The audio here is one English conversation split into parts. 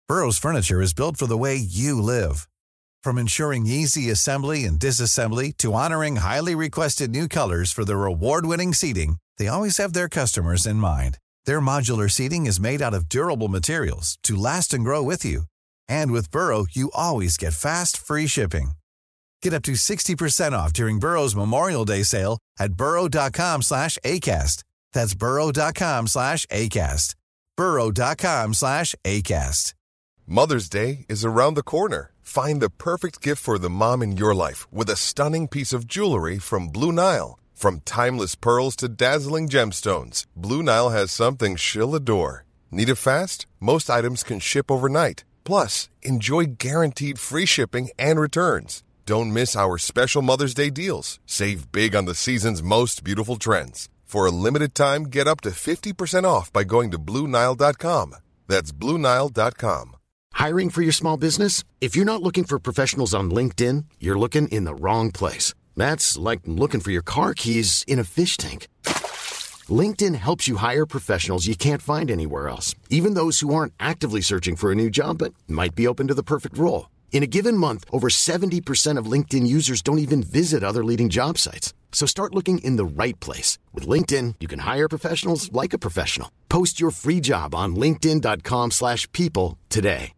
Burrow's furniture is built for the way you live. From ensuring easy assembly and disassembly to honoring highly requested new colors for their award-winning seating, they always have their customers in mind. Their modular seating is made out of durable materials to last and grow with you. And with Burrow, you always get fast, free shipping. Get up to 60% off during Burrow's Memorial Day sale at burrow.com/ACAST. That's burrow.com/ACAST. burrow.com/ACAST. Mother's Day is around the corner. Find the perfect gift for the mom in your life with a stunning piece of jewelry from Blue Nile. From timeless pearls to dazzling gemstones, Blue Nile has something she'll adore. Need it fast? Most items can ship overnight. Plus, enjoy guaranteed free shipping and returns. Don't miss our special Mother's Day deals. Save big on the season's most beautiful trends. For a limited time, get up to 50% off by going to BlueNile.com. That's BlueNile.com. Hiring for your small business? If you're not looking for professionals on LinkedIn, you're looking in the wrong place. That's like looking for your car keys in a fish tank. LinkedIn helps you hire professionals you can't find anywhere else, even those who aren't actively searching for a new job but might be open to the perfect role. In a given month, over 70% of LinkedIn users don't even visit other leading job sites. So start looking in the right place. With LinkedIn, you can hire professionals like a professional. Post your free job on linkedin.com/people today.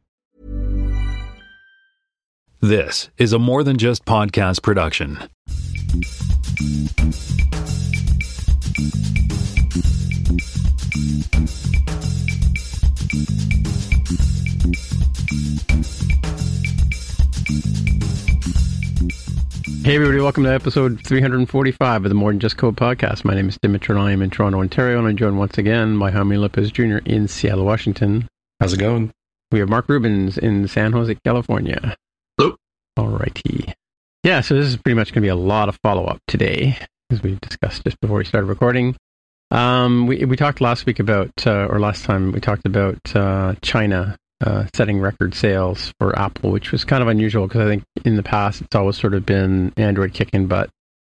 This is a More Than Just podcast production. Hey everybody, welcome to episode 345 of the More Than Just Code podcast. My name is Dimitri and I am in Toronto, Ontario, and I'm joined once again by Jaime Lopez Jr. in Seattle, Washington. How's it going? We have Mark Rubens in San Jose, California. Hello. Alrighty. Yeah, so this is pretty much going to be a lot of follow-up today, as we discussed just before we started recording. We talked last week about, or last time we talked about China setting record sales for Apple, which was kind of unusual because I think in the past it's always sort of been Android kicking butt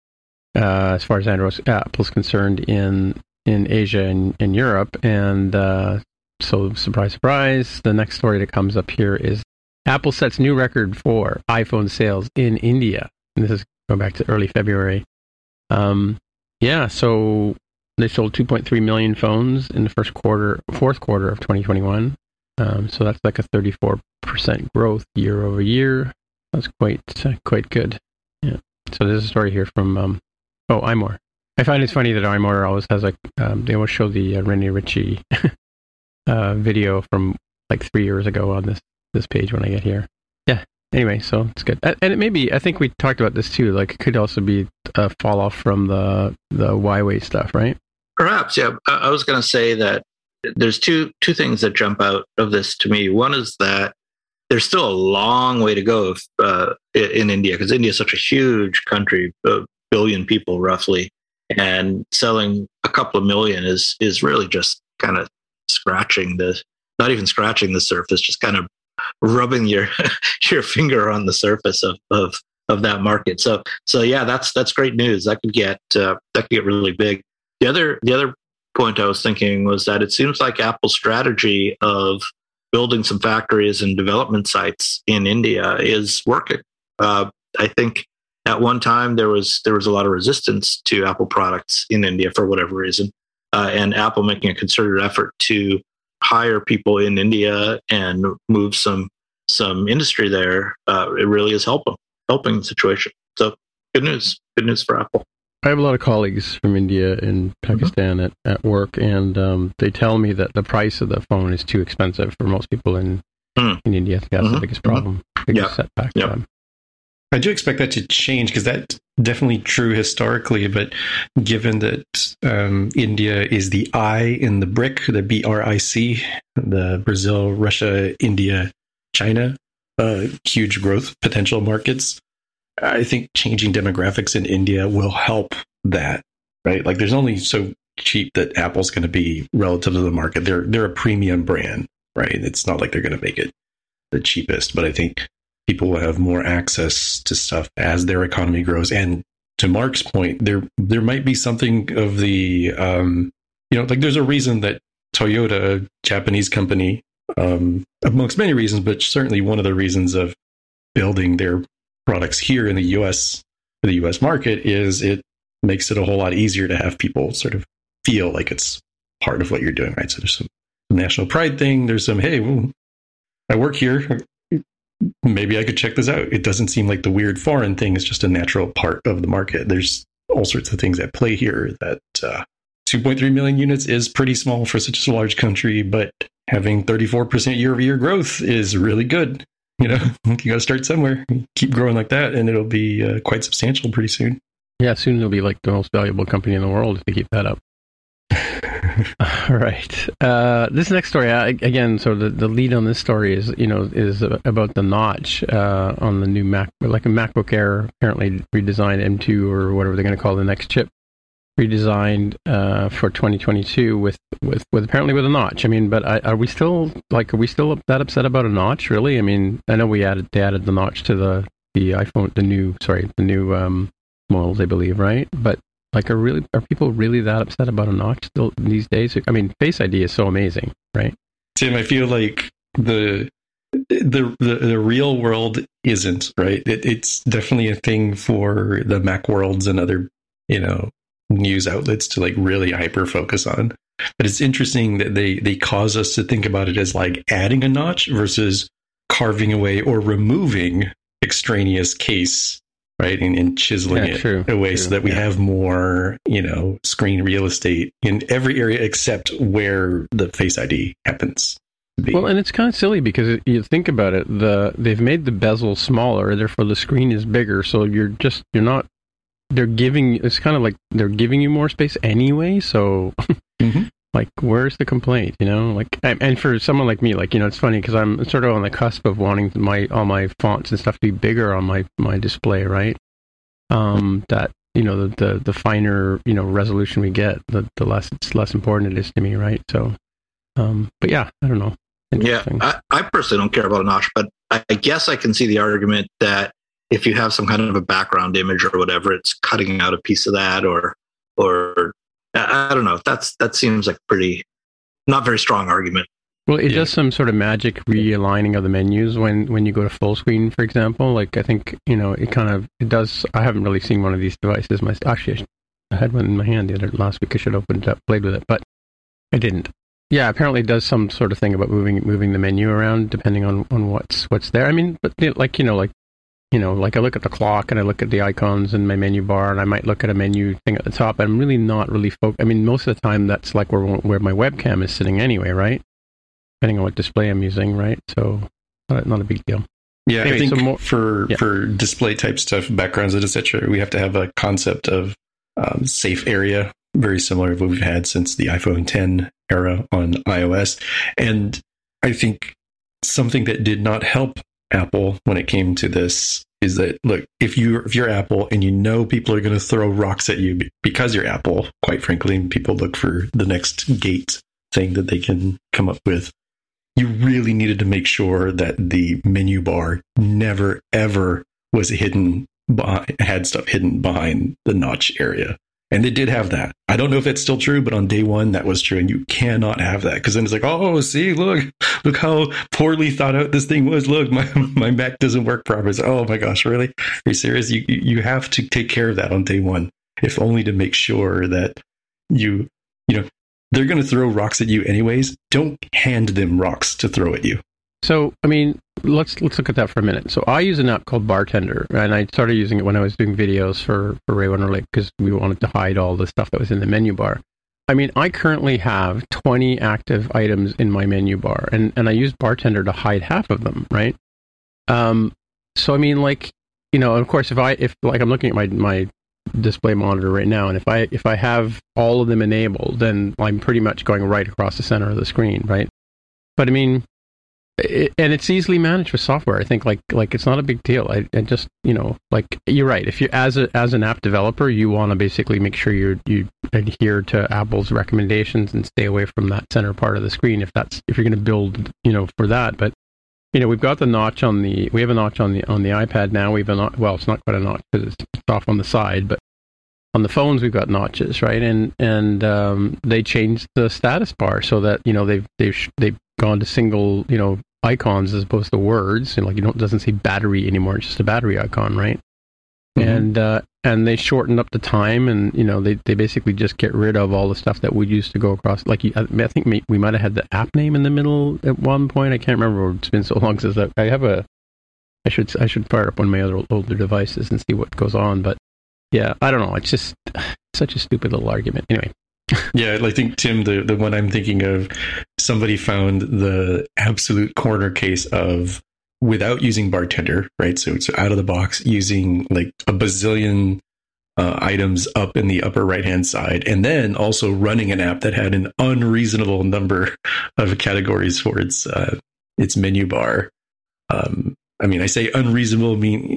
as far as Apple's concerned in Asia and in Europe. And so surprise, surprise, the next story that comes up here is Apple sets new record for iPhone sales in India. And this is going back to early February. So they sold 2.3 million phones in the fourth quarter of 2021. So that's like a 34% growth year over year. That's quite good. Yeah. So there's a story here from iMore. I find it's funny that iMore always has they always show the Rene Ritchie video from like 3 years ago on this page when I get here. Yeah. Anyway, so it's good, and it may be. I think we talked about this too. Like, it could also be a fall off from the Huawei stuff, right? Perhaps, yeah. I was going to say that there's two things that jump out of this to me. One is that there's still a long way to go in India, because India is such a huge country, a billion people roughly, and selling a couple of million is really just kind of not even scratching the surface, just kind of rubbing your finger on the surface of that market. So yeah, that's great news. That could get really big. The other point I was thinking was that it seems like Apple's strategy of building some factories and development sites in India is working. I think at one time there was a lot of resistance to Apple products in India for whatever reason, and Apple making a concerted effort to hire people in India and move some industry there. It really is helping the situation. So good news for Apple. I have a lot of colleagues from India and Pakistan at work, and they tell me that the price of the phone is too expensive for most people in India. I think that's the biggest problem, biggest setback for them. I do expect that to change, because that's definitely true historically, but given that India is the I in the BRIC, the BRIC, the Brazil, Russia, India, China, huge growth potential markets, I think changing demographics in India will help that, right? Like, there's only so cheap that Apple's going to be relative to the market. They're a premium brand, right? It's not like they're going to make it the cheapest, but I think people will have more access to stuff as their economy grows. And to Mark's point, there might be something of the, like, there's a reason that Toyota, a Japanese company, amongst many reasons, but certainly one of the reasons of building their products here in the U.S. for the U.S. market is it makes it a whole lot easier to have people sort of feel like it's part of what you're doing, right? So there's some national pride thing. There's some, hey, well, I work here. Maybe I could check this out. It doesn't seem like the weird foreign thing is just a natural part of the market. There's all sorts of things at play here that 2.3 million units is pretty small for such a large country, but having 34% year-over-year growth is really good. You know, you got to start somewhere. Keep growing like that, and it'll be quite substantial pretty soon. Yeah, soon it'll be like the most valuable company in the world if they keep that up. All right. This next story, again, so the lead on this story is about the notch on the new Mac, like a MacBook Air, apparently redesigned M2 or whatever they're going to call the next chip, redesigned for 2022 with apparently with a notch. I mean, but are we still that upset about a notch? Really? I mean, I know they added the notch to the iPhone, the new models, I believe, right? But like, are people really that upset about a notch still these days? I mean, Face ID is so amazing, right? Tim, I feel like the real world isn't, right. It's definitely a thing for the Mac worlds and other, news outlets to like really hyper focus on. But it's interesting that they cause us to think about it as like adding a notch versus carving away or removing extraneous case, right, and chiseling it away so that we have more, screen real estate in every area except where the Face ID happens to be. Well, and it's kind of silly because you think about it, they've made the bezel smaller, therefore the screen is bigger. So it's kind of like they're giving you more space anyway. So, like, where's the complaint? And for someone like me, like, it's funny because I'm sort of on the cusp of wanting all my fonts and stuff to be bigger on my display, right? That the finer resolution we get, the less important it is to me, right? So, but yeah, I don't know. Yeah, I personally don't care about a notch, but I guess I can see the argument that if you have some kind of a background image or whatever, it's cutting out a piece of that, or I don't know. That seems like pretty not very strong argument. Well, it does some sort of magic realigning of the menus when you go to full screen, for example. Like, I think, it does. I haven't really seen one of these devices. Actually, I had one in my hand last week. I should have opened it up, played with it, but I didn't. Yeah, apparently it does some sort of thing about moving the menu around depending on what's there. I mean, but like I look at the clock and I look at the icons in my menu bar, and I might look at a menu thing at the top. I'm really not really focused. I mean, most of the time that's like where my webcam is sitting anyway, right? Depending on what display I'm using, right? So not a big deal. Yeah, anyway, I think for display type stuff, backgrounds, etc., we have to have a concept of safe area, very similar to what we've had since the iPhone 10 era on iOS. And I think something that did not help Apple when it came to this is that, look, if you're Apple and people are going to throw rocks at you because you're Apple, quite frankly, and people look for the next gate thing that they can come up with, you really needed to make sure that the menu bar never ever was had stuff hidden behind the notch area. And they did have that. I don't know if it's still true, but on day one, that was true. And you cannot have that, because then it's like, oh, see, look how poorly thought out this thing was. Look, my Mac doesn't work properly. So, oh my gosh, really? Are you serious? You have to take care of that on day one, if only to make sure that they're going to throw rocks at you anyways. Don't hand them rocks to throw at you. So, I mean, let's look at that for a minute. So I use an app called Bartender, and I started using it when I was doing videos for Ray Winter Lake because we wanted to hide all the stuff that was in the menu bar. I mean, I currently have 20 active items in my menu bar, and I use Bartender to hide half of them, right? So, I mean, like, of course, if I'm looking at my display monitor right now, and if I have all of them enabled, then I'm pretty much going right across the center of the screen, right? But I mean, and it's easily managed with software. I think like it's not a big deal. I just, like, you're right. If you as an app developer, you want to basically make sure you adhere to Apple's recommendations and stay away from that center part of the screen if you're going to build, for that. But we've got the notch we have a notch on the iPad now. Well, it's not quite a notch because it's off on the side, but on the phones we've got notches, right? And they changed the status bar so that they gone to single, icons as opposed to words, and like it doesn't say battery anymore. It's just a battery icon, right? Mm-hmm. And they shortened up the time, and they basically just get rid of all the stuff that we used to go across. Like I think we might have had the app name in the middle at one point. I can't remember. It's been so long since I have I should fire up one of my other older devices and see what goes on. But yeah, I don't know. It's just such a stupid little argument. Anyway. Yeah, I think, Tim, the one I'm thinking of, somebody found the absolute corner case of, without using Bartender, right? So it's out of the box, using like a bazillion items up in the upper right-hand side, and then also running an app that had an unreasonable number of categories for its menu bar. I say unreasonable,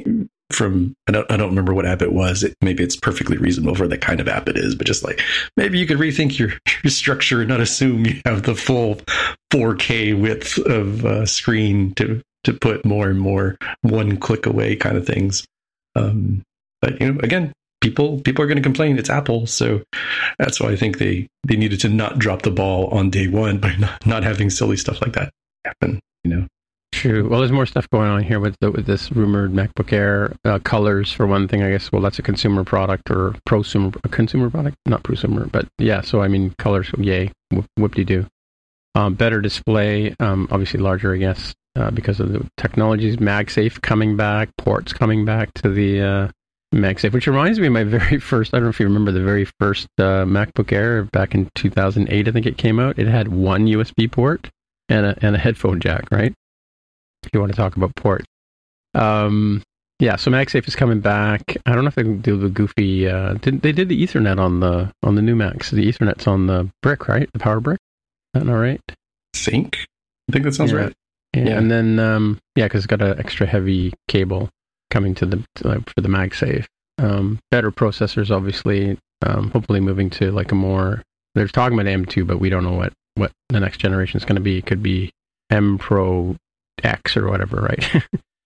I don't remember what app it was. Maybe it's perfectly reasonable for the kind of app it is, but just like, maybe you could rethink your structure and not assume you have the full 4K width of screen to put more and more one click away kind of things. But again, people are going to complain. It's Apple, so that's why I think they needed to not drop the ball on day one by not having silly stuff like that happen. True. Well, there's more stuff going on here with this rumored MacBook Air colors, for one thing, I guess. Well, that's a consumer product or a consumer product, not prosumer, but yeah. So colors, yay, whoop-de-doo. Better display, obviously larger, I guess, because of the technologies. MagSafe coming back, ports coming back to the MagSafe, which reminds me of my very first. I don't know if you remember the very first MacBook Air back in 2008. I think it came out. It had one USB port and a headphone jack, right? If you want to talk about port. So MagSafe is coming back. I don't know if they can do the goofy... they did the Ethernet on the new Macs. The Ethernet's on the brick, right? The power brick? Is that all right? I think that sounds right. Yeah. And then, because it's got an extra heavy cable coming to for the MagSafe. Better processors, obviously. Hopefully moving to like a more... They're talking about M2, but we don't know what the next generation is going to be. It could be M Pro X or whatever, right?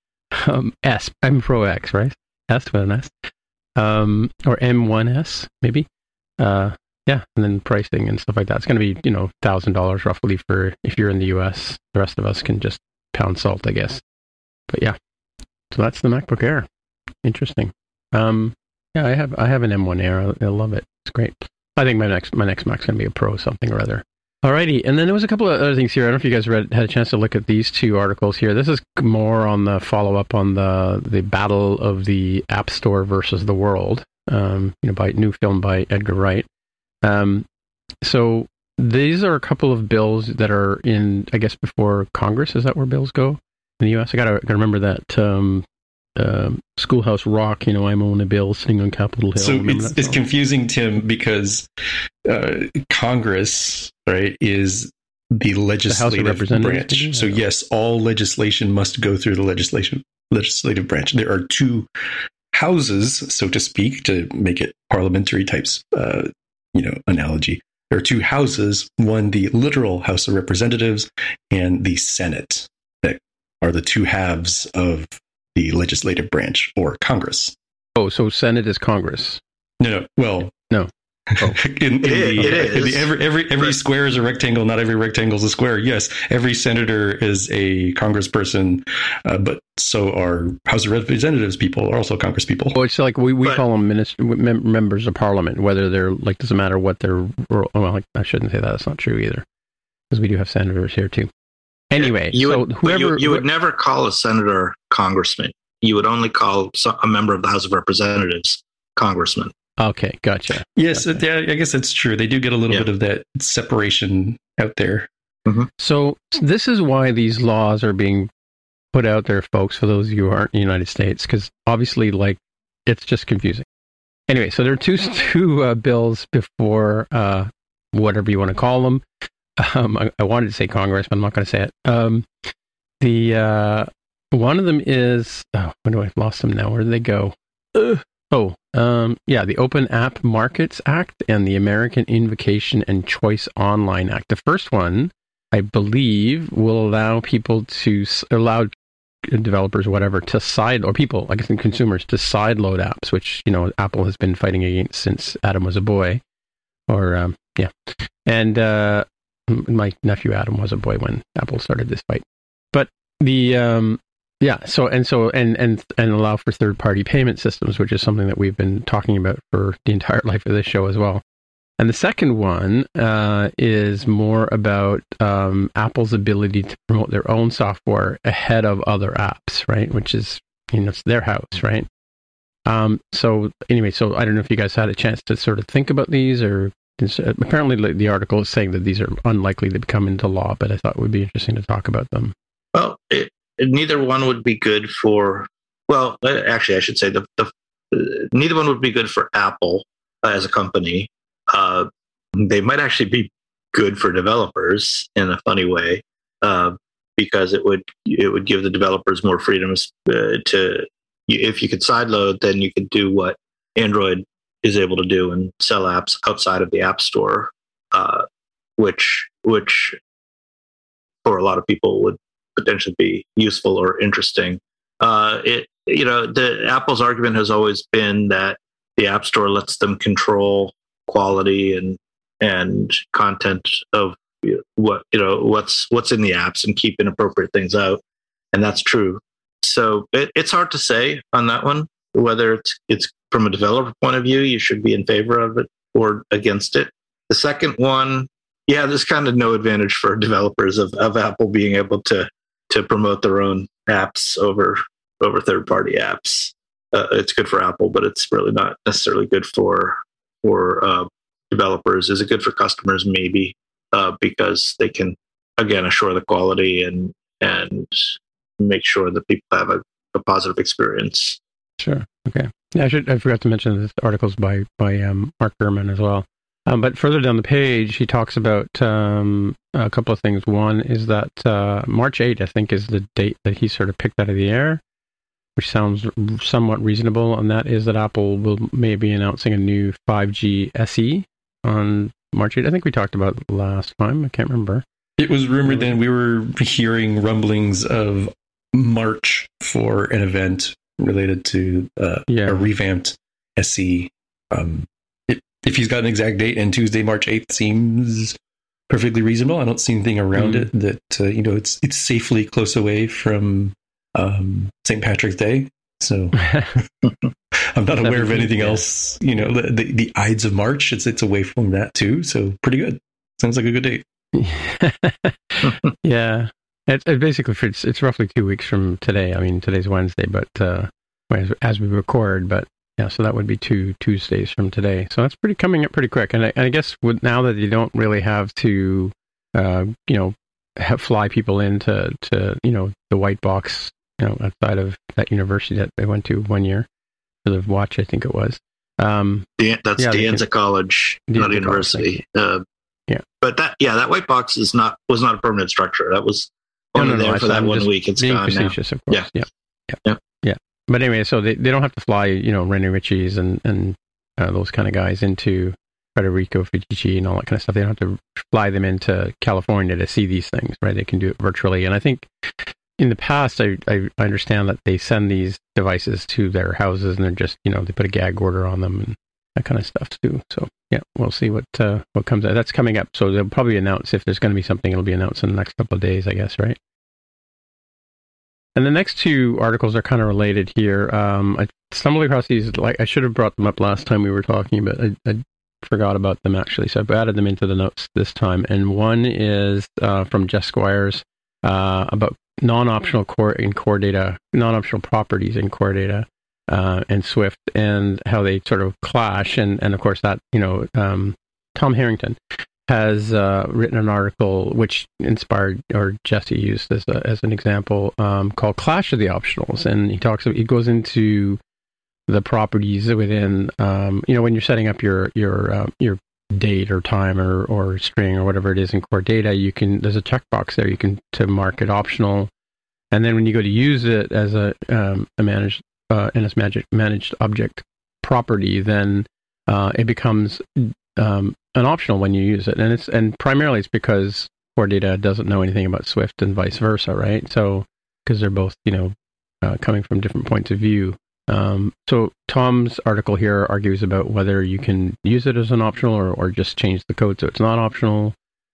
M Pro X, right? S with an S. Or M1S, maybe. And then pricing and stuff like that. It's going to be, $1,000 roughly for if you're in the US. The rest of us can just pound salt, I guess. But yeah. So that's the MacBook Air. Interesting. I have an M1 Air. I love it. It's great. I think my next Mac's going to be a Pro something or other. Alrighty, and then there was a couple of other things here. I don't know if you guys had a chance to look at these two articles here. This is more on the follow-up on the battle of the App Store versus the world, by new film by Edgar Wright. So these are a couple of bills that are in, I guess, before Congress. Is that where bills go in the U.S.? I gotta remember that. Schoolhouse Rock, I'm on a bill sitting on Capitol Hill. So it's confusing, Tim, because Congress, right, is the legislative branch. So yes, all legislation must go through the legislative branch. There are two houses, so to speak, to make it parliamentary types, analogy. There are two houses, one the literal House of Representatives and the Senate, that are the two halves of the legislative branch, or Congress. Oh, so Senate is Congress? No. Well, no. Oh. Every square is a rectangle. Not every rectangle is a square. Yes, every senator is a congressperson, but so are House of Representatives people are also Congress people. Oh, it's like we call them members of Parliament, whether they're like, doesn't matter what they're. Well, I shouldn't say that. That's not true either, because we do have senators here too. Anyway, you would never call a senator congressman. You would only call a member of the House of Representatives congressman. Okay, gotcha. Yes, gotcha. I guess that's true. They do get a little bit of that separation out there. Mm-hmm. So this is why these laws are being put out there, folks, for those of you who aren't in the United States, because obviously, it's just confusing. Anyway, so there are two bills before whatever you want to call them. I wanted to say Congress, but I'm not going to say it. The one of them is I've lost them now. Where did they go? The Open App Markets Act and the American Invocation and Choice Online Act. The first one, I believe, will allow developers, whatever, to people, I guess, and consumers to sideload apps, which Apple has been fighting against since Adam was a boy. And my nephew Adam was a boy when Apple started this fight. But the and allow for third-party payment systems, which is something that we've been talking about for the entire life of this show as well. And the second one is more about Apple's ability to promote their own software ahead of other apps, right? Which is, it's their house, right? So I don't know if you guys had a chance to sort of think about these, or apparently the article is saying that these are unlikely to become into law, but I thought it would be interesting to talk about them. Well, neither one would be good for, well, actually I should say neither one would be good for Apple as a company. They might actually be good for developers in a funny way, because it would give the developers more freedoms if you could sideload, then you could do what Android is able to do and sell apps outside of the App Store, which for a lot of people would potentially be useful or interesting. The Apple's argument has always been that the App Store lets them control quality and content of what's in the apps and keep inappropriate things out, and that's true. So it's hard to say on that one whether it's from a developer point of view you should be in favor of it or against it. The second one, there's kind of no advantage for developers of Apple being able to promote their own apps over third-party apps. It's good for Apple, but it's really not necessarily good for developers. Is it good for customers? Maybe, because they can, again, assure the quality and make sure that people have a positive experience. Sure. Okay. Yeah, I forgot to mention this article's by Mark Gurman as well. But further down the page, he talks about a couple of things. One is that March 8th, I think, is the date that he sort of picked out of the air, which sounds somewhat reasonable, and that is that Apple may be announcing a new 5G SE on March 8th. I think we talked about it last time. I can't remember. It was rumored then. We were hearing rumblings of March for an event related to a revamped SE. If he's got an exact date, and Tuesday, March 8th seems perfectly reasonable. I don't see anything around it that, it's safely close away from St. Patrick's Day. So I'm not aware of anything else. The Ides of March, it's away from that too. So pretty good. Sounds like a good date. Yeah. It's basically, it's roughly 2 weeks from today. I mean, today's Wednesday, but as we record, but yeah, so that would be 2 Tuesdays from today. So that's coming up pretty quick. And I guess now that you don't really have to, fly people into the white box, outside of that university that they went to 1 year for the watch, I think it was. That's De Anza College, not a university. But that white box was not a permanent structure. That was only there for that 1 week. It's gone now. Of course. Yeah. But anyway, so they don't have to fly, Rene Ritchie's and those kind of guys into Federico Federici and all that kind of stuff. They don't have to fly them into California to see these things, right? They can do it virtually. And I think in the past, I understand that they send these devices to their houses and they're just, they put a gag order on them and that kind of stuff too. So yeah, we'll see what comes out. That's coming up. So they'll probably announce if there's going to be something. It'll be announced in the next couple of days, I guess, right? And the next two articles are kind of related here. I stumbled across these. I should have brought them up last time we were talking, but I forgot about them actually. So I've added them into the notes this time. And one is from Jeff Squires about non-optional non-optional properties in core data and Swift, and how they sort of clash. And of course that, Tom Harrington has written an article which inspired, or Jesse used as an example, called Clash of the Optionals. And he goes into the properties within, when you're setting up your date or time or string or whatever it is in core data, there's a checkbox there to mark it optional. And then when you go to use it as a managed object property, then it becomes an optional when you use it. And primarily it's because core data doesn't know anything about Swift and vice versa, right? So, because they're both, coming from different points of view. So Tom's article here argues about whether you can use it as an optional or just change the code so it's not optional.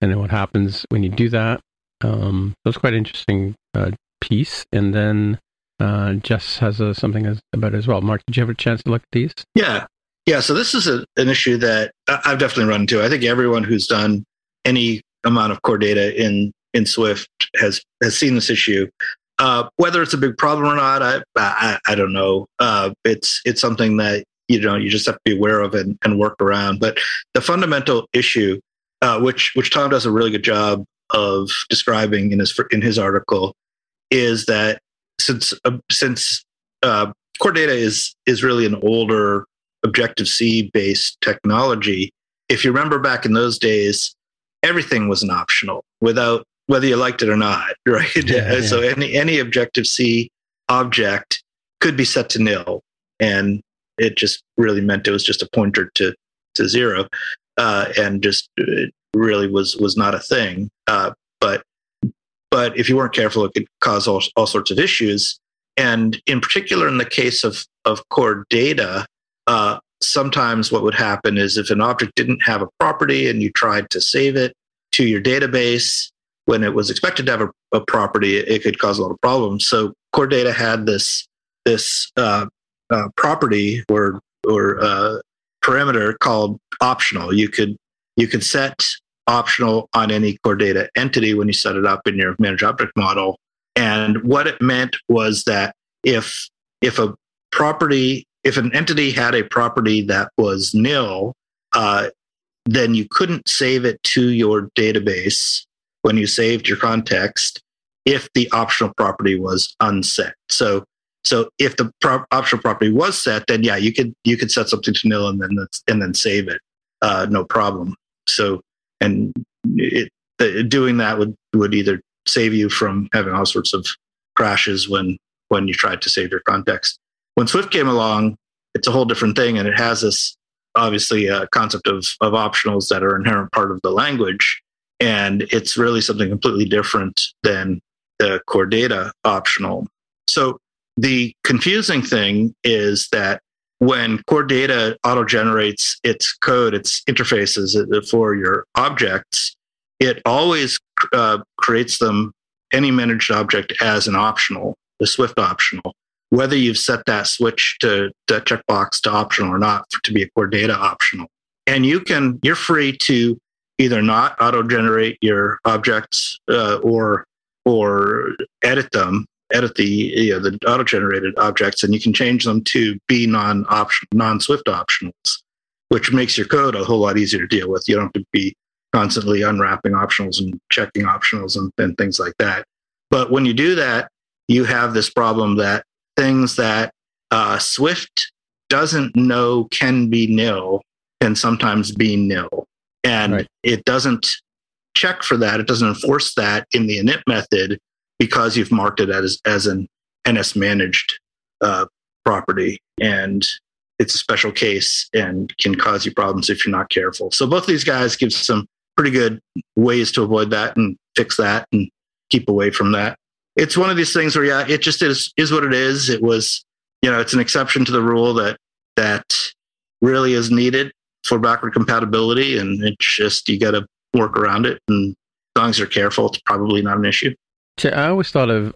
and then what happens when you do that. That's quite interesting piece. And then Jess has something about it as well. Mark, did you have a chance to look at these? Yeah. So this is an issue that I've definitely run into. I think everyone who's done any amount of core data in Swift has seen this issue. Whether it's a big problem or not, I don't know. It's something that you just have to be aware of and work around. But the fundamental issue, which Tom does a really good job of describing in his article, is that since core data is really an older Objective-C based technology, if you remember back in those days, everything was an optional without whether you liked it or not, right? Yeah. So any Objective-C object could be set to nil, and it just really meant it was just a pointer to zero, and just it really was not a thing. But if you weren't careful, it could cause all sorts of issues. And in particular, in the case of core data, sometimes what would happen is if an object didn't have a property and you tried to save it to your database when it was expected to have a property, it could cause a lot of problems. So core data had this property or parameter called optional. You could set optional on any core data entity when you set it up in your managed object model. And what it meant was that if an entity had a property that was nil, then you couldn't save it to your database when you saved your context if the optional property was unset. So if the optional property was set, then yeah, you could set something to nil and then save it, no problem. So doing that would either save you from having all sorts of crashes when you tried to save your context. When Swift came along, it's a whole different thing, and it has this obviously concept of optionals that are inherent part of the language, and it's really something completely different than the core data optional. So the confusing thing is that when core data auto-generates its code, its interfaces for your objects, it always creates any managed object as an optional, the Swift optional, whether you've set that switch to that checkbox to optional or not to be a core data optional. And you're free to either not auto-generate your objects or edit the auto-generated objects, and you can change them to be non-Swift optionals, which makes your code a whole lot easier to deal with. You don't have to be constantly unwrapping optionals and checking optionals and things like that. But when you do that, you have this problem that things that Swift doesn't know can be nil can sometimes be nil. And right. It doesn't check for that. It doesn't enforce that in the init method because you've marked it as an NS managed property. And it's a special case and can cause you problems if you're not careful. So both of these guys give some pretty good ways to avoid that and fix that and keep away from that. It's one of these things where, yeah, it just is what it is. It was, it's an exception to the rule that really is needed for backward compatibility. And it's just, you got to work around it. And as long as you're careful, it's probably not an issue. I always thought of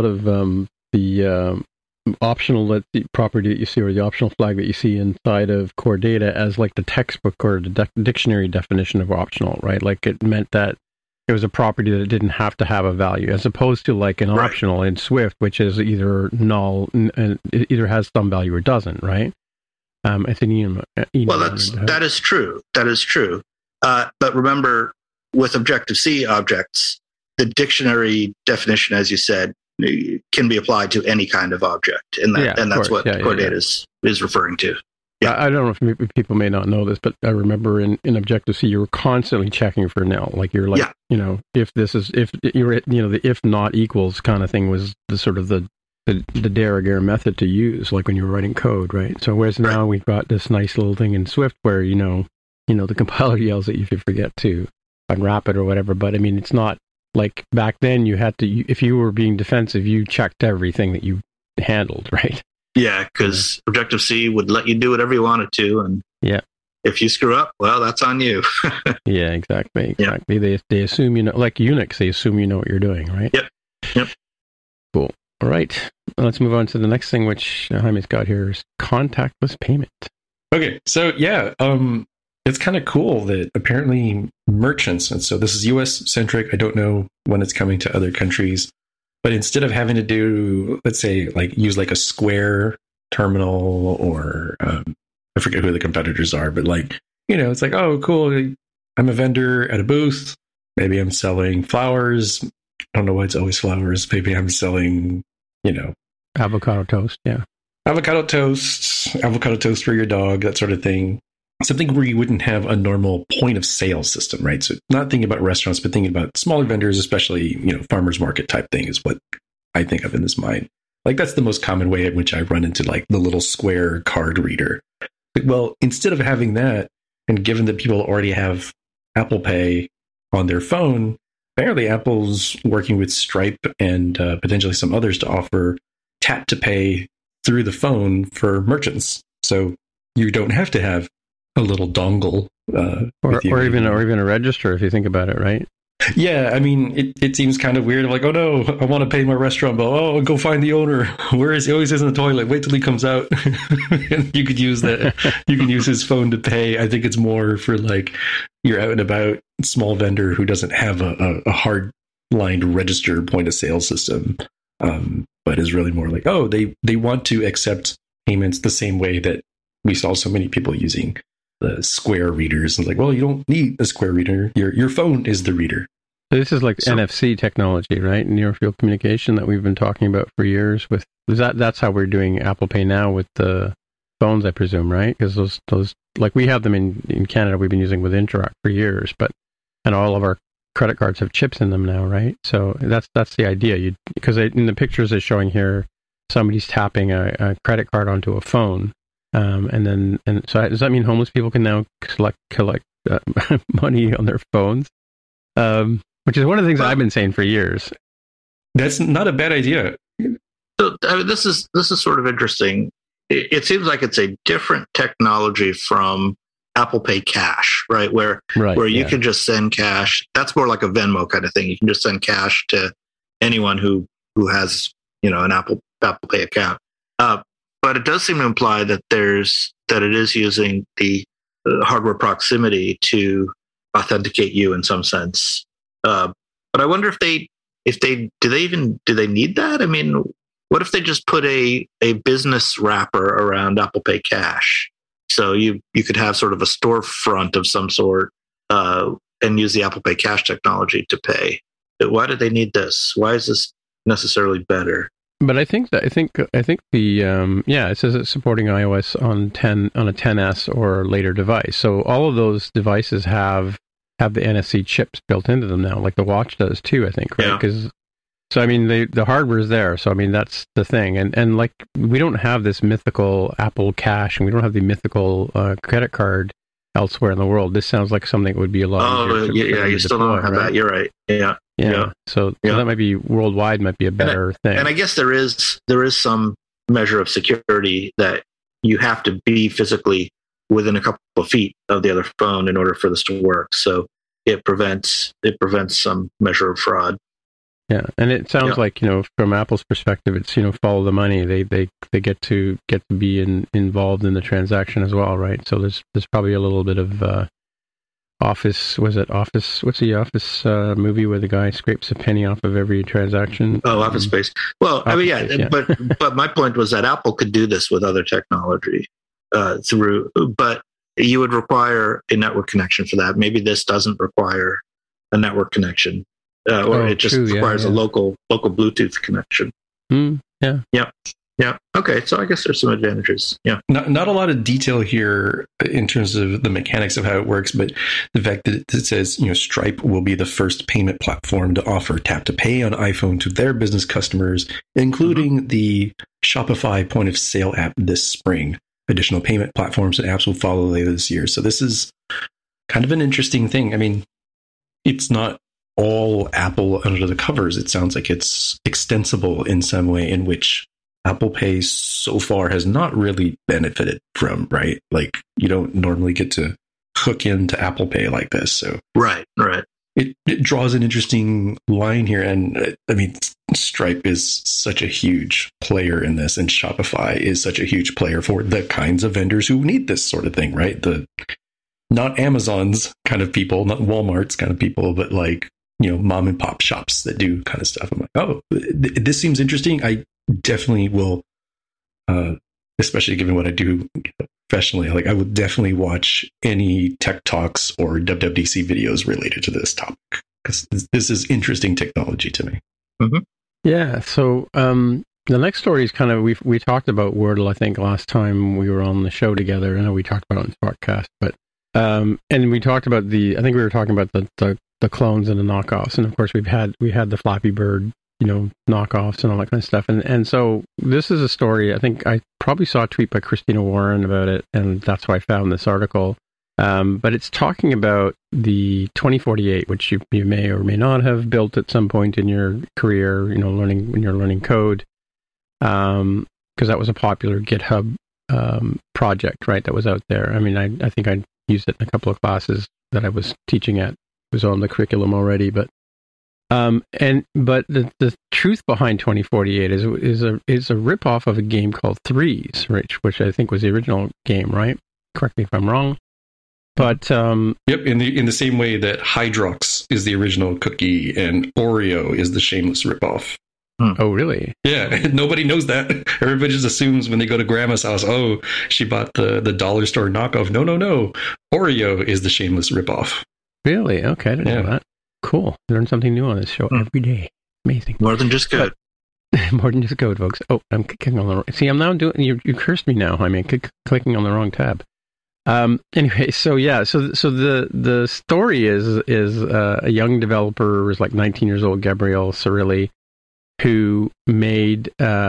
the optional property that you see, or the optional flag that you see inside of core data, as like the textbook or the dictionary definition of optional, right? Like it meant that it was a property that didn't have to have a value, as opposed to like an right. optional in Swift, which is either null and it either has some value or doesn't, right? It's an email. Well, that is true. That is true. But remember, with Objective-C objects, the dictionary definition, as you said, can be applied to any kind of object, and that's what core data is referring to. Yeah. I don't know if people may not know this, but I remember in Objective-C, you were constantly checking for nil. Like you're like, if the if not equals kind of thing was the sort of the de rigueur method to use, like when you were writing code, right? So whereas now we've got this nice little thing in Swift where the compiler yells at you if you forget to unwrap it or whatever. But I mean, it's not like back then. You had to, if you were being defensive, you checked everything that you handled, right? Yeah, because Objective-C would let you do whatever you wanted to, and if you screw up, well, that's on you. Yeah, exactly. They assume you know, like Unix, they assume you know what you're doing, right? Yep. Cool. All right, let's move on to the next thing, which Jaime's got here is contactless payment. Okay, so it's kind of cool that apparently merchants, and so this is US centric, I don't know when it's coming to other countries, but instead of having to do, let's say, like use like a Square terminal or I forget who the competitors are, but like, it's like, oh, cool, I'm a vendor at a booth. Maybe I'm selling flowers. I don't know why it's always flowers. Maybe I'm selling, avocado toast. Yeah. Avocado toast for your dog, that sort of thing. Something where you wouldn't have a normal point of sale system, right? So not thinking about restaurants, but thinking about smaller vendors, especially, farmers market type thing is what I think of in this mind. Like that's the most common way in which I run into like the little Square card reader. Well, instead of having that, and given that people already have Apple Pay on their phone, apparently Apple's working with Stripe and potentially some others to offer tap to pay through the phone for merchants. So you don't have to have a little dongle. Or even a register if you think about it, right? Yeah, I mean, it seems kind of weird. I'm like, oh no, I want to pay my restaurant bill. Oh, go find the owner. Where is he? Oh, he's in the toilet. Wait till he comes out. You could use that. You can use his phone to pay. I think it's more for like you're out and about, small vendor who doesn't have a hard lined register point of sale system, but is really more like, oh, they want to accept payments the same way that we saw so many people using the Square readers. And like, well, you don't need a Square reader. Your phone is the reader. So this is like NFC technology, right? Near field communication that we've been talking about for years. With that's how we're doing Apple Pay now with the phones, I presume, right? Because those like we have them in Canada. We've been using with Interac for years, and all of our credit cards have chips in them now, right? So that's the idea. Because in the pictures they're showing here, somebody's tapping a credit card onto a phone. And so does that mean homeless people can now collect money on their phones? Which is one of the things I've been saying for years. That's not a bad idea. So this is sort of interesting. It seems like it's a different technology from Apple Pay Cash, right? Where you can just send cash. That's more like a Venmo kind of thing. You can just send cash to anyone who has an Apple Pay account. But it does seem to imply that it is using the hardware proximity to authenticate you in some sense. But I wonder if they do they need that? I mean, what if they just put a business wrapper around Apple Pay Cash, so you could have sort of a storefront of some sort and use the Apple Pay Cash technology to pay? Why do they need this? Why is this necessarily better? But I think the it says it's supporting iOS on a 10s or later device. So all of those devices have the NFC chips built into them now, like the watch does too, I think, right? Because so I mean the hardware is there. So I mean that's the thing, and like we don't have this mythical Apple Cash, and we don't have the mythical credit card elsewhere in the world. This sounds like something that would be a lot easier. You still don't have that. You're right. Yeah. So that might be worldwide, might be a better thing. And I guess there is some measure of security that you have to be physically within a couple of feet of the other phone in order for this to work. So it prevents some measure of fraud. Yeah, and it sounds like from Apple's perspective, it's follow the money. They get to be involved in the transaction as well, right? So there's probably a little bit of Office. Was it Office? What's the Office movie where the guy scrapes a penny off of every transaction? Oh, Office Space. Well, but my point was that Apple could do this with other technology but you would require a network connection for that. Maybe this doesn't require a network connection, it just requires a local Bluetooth connection. Yeah. Okay. So I guess there's some advantages. Yeah. Not a lot of detail here in terms of the mechanics of how it works, but the fact that it says, Stripe will be the first payment platform to offer tap to pay on iPhone to their business customers, including the Shopify point of sale app this spring. Additional payment platforms and apps will follow later this year. So this is kind of an interesting thing. I mean, it's not all Apple under the covers. It sounds like it's extensible in some way in which Apple Pay so far has not really benefited from, right? Like, you don't normally get to hook into Apple Pay like this. So right. It draws an interesting line here. And I mean, Stripe is such a huge player in this, and Shopify is such a huge player for the kinds of vendors who need this sort of thing, right? Not Amazon's kind of people, not Walmart's kind of people, but like, mom and pop shops that do kind of stuff. I'm like, oh, this seems interesting. I definitely will, especially given what I do professionally, like I would definitely watch any tech talks or WWDC videos related to this topic, because this is interesting technology to me. Mm-hmm. Yeah. So the next story is kind of, we talked about Wordle, I think, last time we were on the show together. I know we talked about it on Sparkcast, but and we talked about I think we were talking about the clones and the knockoffs, and of course we had the Flappy Bird, knockoffs and all that kind of stuff. And so this is a story, I think I probably saw a tweet by Christina Warren about it, and that's how I found this article. But it's talking about the 2048, which you may or may not have built at some point in your career, when you're learning code. Because that was a popular GitHub project, right, that was out there. I mean, I think I used it in a couple of classes that I was teaching at. It was on the curriculum already, but the truth behind 2048 is a ripoff of a game called Threes, which I think was the original game, right? Correct me if I'm wrong. But yep, in the same way that Hydrox is the original cookie and Oreo is the shameless ripoff. Oh, really? Yeah, nobody knows that. Everybody just assumes when they go to grandma's house, oh, she bought the dollar store knockoff. No. Oreo is the shameless ripoff. Really? Okay, I didn't know that. Cool. Learn something new on this show every day. Amazing. More than just code. More than just code, folks. Oh, I'm clicking on the wrong... See, I'm now doing... You cursed me now. I mean, clicking on the wrong tab. Anyway, so yeah, so the story is a young developer, was like 19 years old, Gabriel Cirilli, who made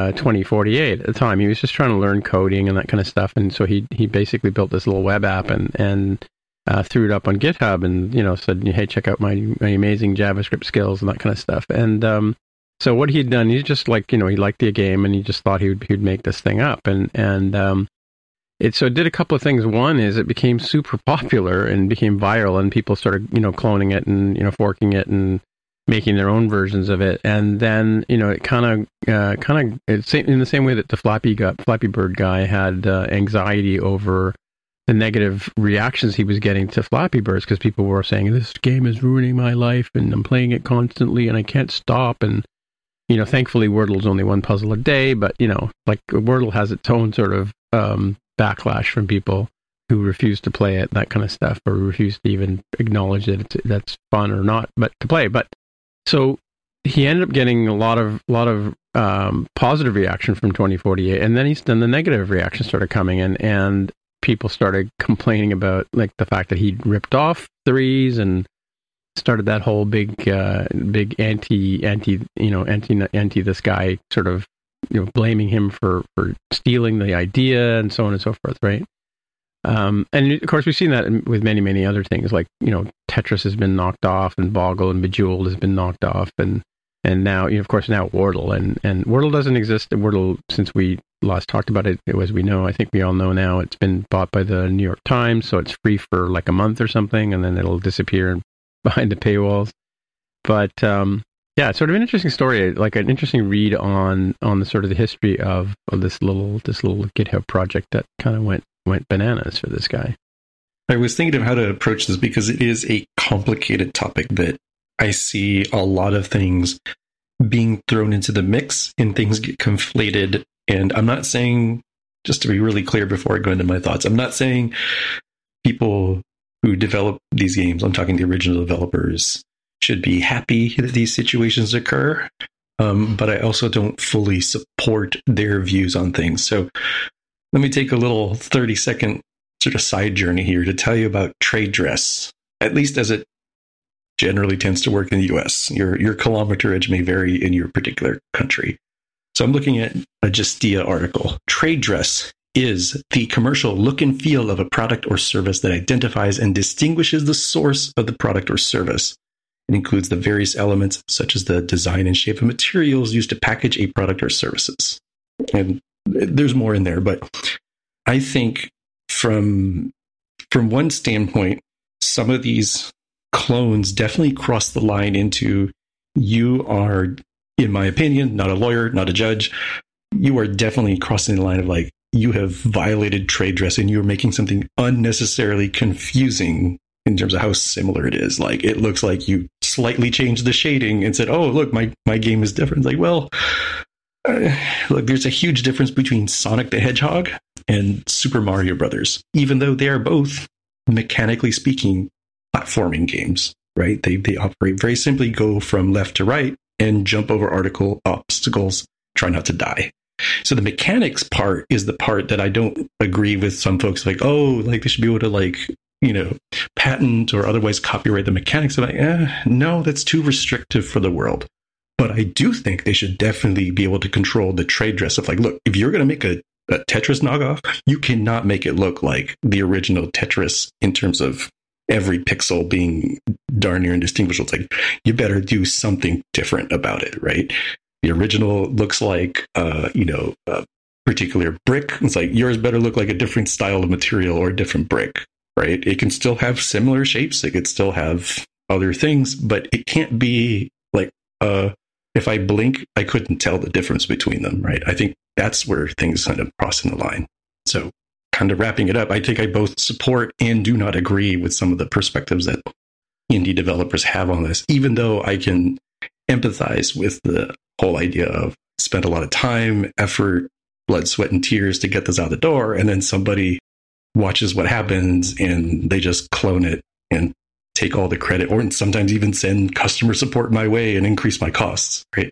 2048 at the time. He was just trying to learn coding and that kind of stuff, and so he basically built this little web app and threw it up on GitHub and said, hey, check out my amazing JavaScript skills and that kind of stuff. And so what he'd done, he's just like he liked the game and he just thought he'd make this thing up, and it did a couple of things. One is it became super popular and became viral, and people started cloning it and forking it and making their own versions of it. And then it kind of it's in the same way that the Flappy Bird guy had anxiety over the negative reactions he was getting to Flappy Birds, because people were saying, this game is ruining my life and I'm playing it constantly and I can't stop. And thankfully Wordle's only one puzzle a day, but like Wordle has its own sort of backlash from people who refuse to play it, that kind of stuff, or refuse to even acknowledge that that's fun or not, but to play. But so he ended up getting a lot of positive reaction from 2048, and then the negative reaction started coming in, and people started complaining about like the fact that he ripped off Threes and started that whole big anti this guy, sort of blaming him for stealing the idea and so on and so forth, right? And of course we've seen that with many other things, like Tetris has been knocked off, and Boggle and Bejeweled has been knocked off, and now of course now Wordle, and Wordle doesn't exist. Wordle, since we last talked about it, as we know, I think we all know now, it's been bought by the New York Times, so it's free for like a month or something, and then it'll disappear behind the paywalls. But yeah, it's sort of an interesting story, like an interesting read on the sort of the history of this little GitHub project that kind of went bananas for this guy. I was thinking of how to approach this, because it is a complicated topic that I see a lot of things being thrown into the mix and things get conflated. And I'm not saying, just to be really clear before I go into my thoughts, I'm not saying people who develop these games, I'm talking the original developers, should be happy that these situations occur. But I also don't fully support their views on things. So let me take a little 30-second sort of side journey here to tell you about trade dress, at least as it generally tends to work in the US. Your kilometer edge may vary in your particular country. So I'm looking at a Justia article. Trade dress is the commercial look and feel of a product or service that identifies and distinguishes the source of the product or service. It includes the various elements, such as the design and shape of materials used to package a product or services. and there's more in there. But I think from one standpoint, some of these clones definitely cross the line into, you are, in my opinion, not a lawyer, not a judge, you are definitely crossing the line of like, you have violated trade dress and you're making something unnecessarily confusing in terms of how similar it is. Like, it looks like you slightly changed the shading and said, oh, look, my game is different. Like, well, look, there's a huge difference between Sonic the Hedgehog and Super Mario Brothers, even though they are both, mechanically speaking, platforming games, right? They operate very simply, go from left to right and jump over obstacles, try not to die. So the mechanics part is the part that I don't agree with some folks, like, oh, like they should be able to, like, you know, patent or otherwise copyright the mechanics. I'm like, no, that's too restrictive for the world. But I do think they should definitely be able to control the trade dress of, like, look, if you're going to make a Tetris knockoff, you cannot make it look like the original Tetris in terms of every pixel being darn near indistinguishable. It's like, you better do something different about it, right? The original looks like, a particular brick. It's like, yours better look like a different style of material or a different brick, right? It can still have similar shapes. It could still have other things, but it can't be like, if I blink, I couldn't tell the difference between them, right? I think that's where things kind of crossing the line. So kind of wrapping it up, I think I both support and do not agree with some of the perspectives that indie developers have on this, even though I can empathize with the whole idea of spent a lot of time, effort, blood, sweat, and tears to get this out the door, and then somebody watches what happens and they just clone it and take all the credit, or sometimes even send customer support my way and increase my costs, right?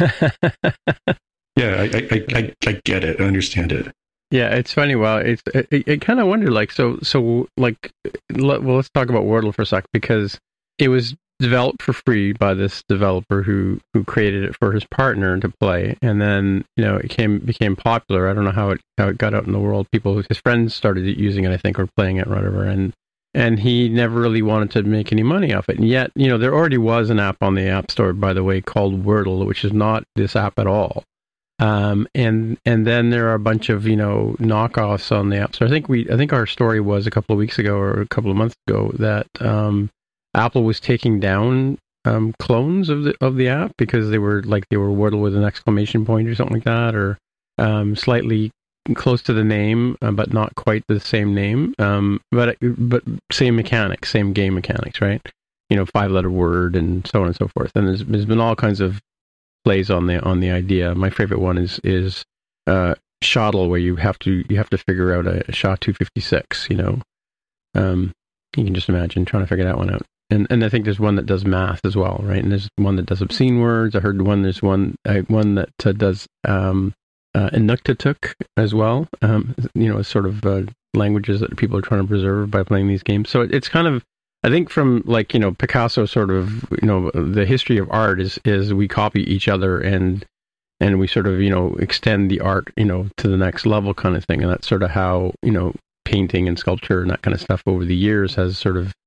Yeah, I get it. I understand it. Yeah, it's funny. Well, it kind of wonder, like, so like, let's talk about Wordle for a sec, because it was developed for free by this developer who created it for his partner to play, and then, you know, it became popular. I don't know how it got out in the world. His friends started using it, I think, or playing it or whatever, and he never really wanted to make any money off it. And yet, you know, there already was an app on the App Store, by the way, called Wordle, which is not this app at all. And then there are a bunch of, you know, knockoffs on the App Store. I think our story was a couple of weeks ago or a couple of months ago that Apple was taking down clones of the app because they were Wordle with an exclamation point or something like that, or slightly close to the name, but not quite the same name. But same mechanics, same game mechanics, right? You know, 5-letter word and so on and so forth. And there's been all kinds of plays on the idea. My favorite one is Shottle, where you have to figure out a SHA-256. You know, you can just imagine trying to figure that one out. And I think there's one that does math as well, right? And there's one that does obscene words. I heard there's one that does Inuktitut as well. You know, sort of languages that people are trying to preserve by playing these games. So it's kind of, I think, from, like, you know, Picasso sort of, you know, the history of art is we copy each other and we sort of, you know, extend the art, you know, to the next level kind of thing. And that's sort of how, you know, painting and sculpture and that kind of stuff over the years has sort of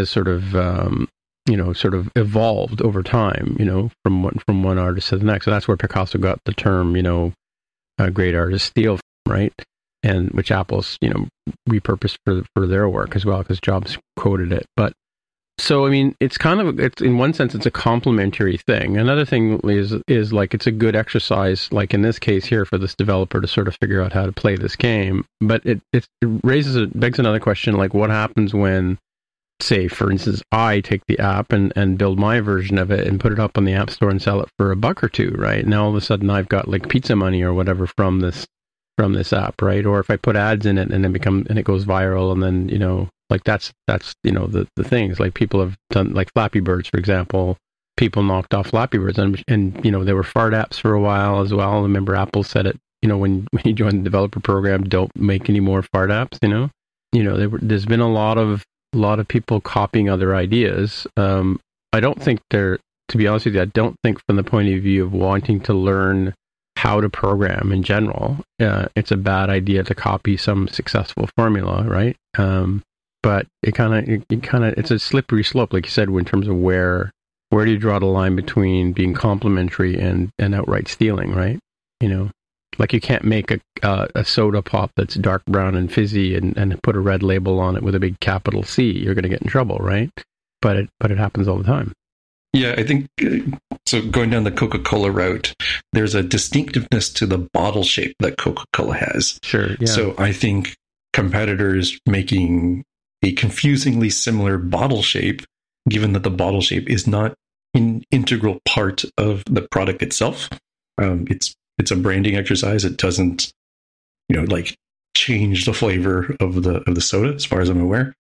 you know, sort of evolved over time, you know, from one artist to the next. So that's where Picasso got the term, you know, great artists steal from, right? And which Apple's, you know, repurposed for their work as well, because Jobs quoted it. But so, I mean, it's in one sense, it's a complementary thing. Another thing is like, it's a good exercise, like in this case here, for this developer to sort of figure out how to play this game. But it begs another question, like, what happens when, say, for instance, I take the app and build my version of it and put it up on the App Store and sell it for $1 or $2, right? Now all of a sudden I've got like pizza money or whatever from this app, right? Or if I put ads in it and it goes viral, and then, you know, like that's you know, the things like people have done, like Flappy Birds, for example. People knocked off Flappy Birds, and you know, there were fart apps for a while as well. I remember Apple said it, you know, when you join the developer program, don't make any more fart apps. You know, there's been a lot of people copying other ideas. I don't think to be honest with you, I don't think from the point of view of wanting to learn how to program in general, it's a bad idea to copy some successful formula, right? But it's a slippery slope, like you said, in terms of where do you draw the line between being complimentary and outright stealing, right? You know, Like you can't make a soda pop that's dark brown and fizzy and put a red label on it with a big capital C. You're going to get in trouble, right? But it happens all the time. Yeah, I think, so going down the Coca-Cola route, there's a distinctiveness to the bottle shape that Coca-Cola has. Sure, yeah. So I think competitors making a confusingly similar bottle shape, given that the bottle shape is not an integral part of the product itself, it's a branding exercise. It doesn't, like change the flavor of the soda, as far as I'm aware.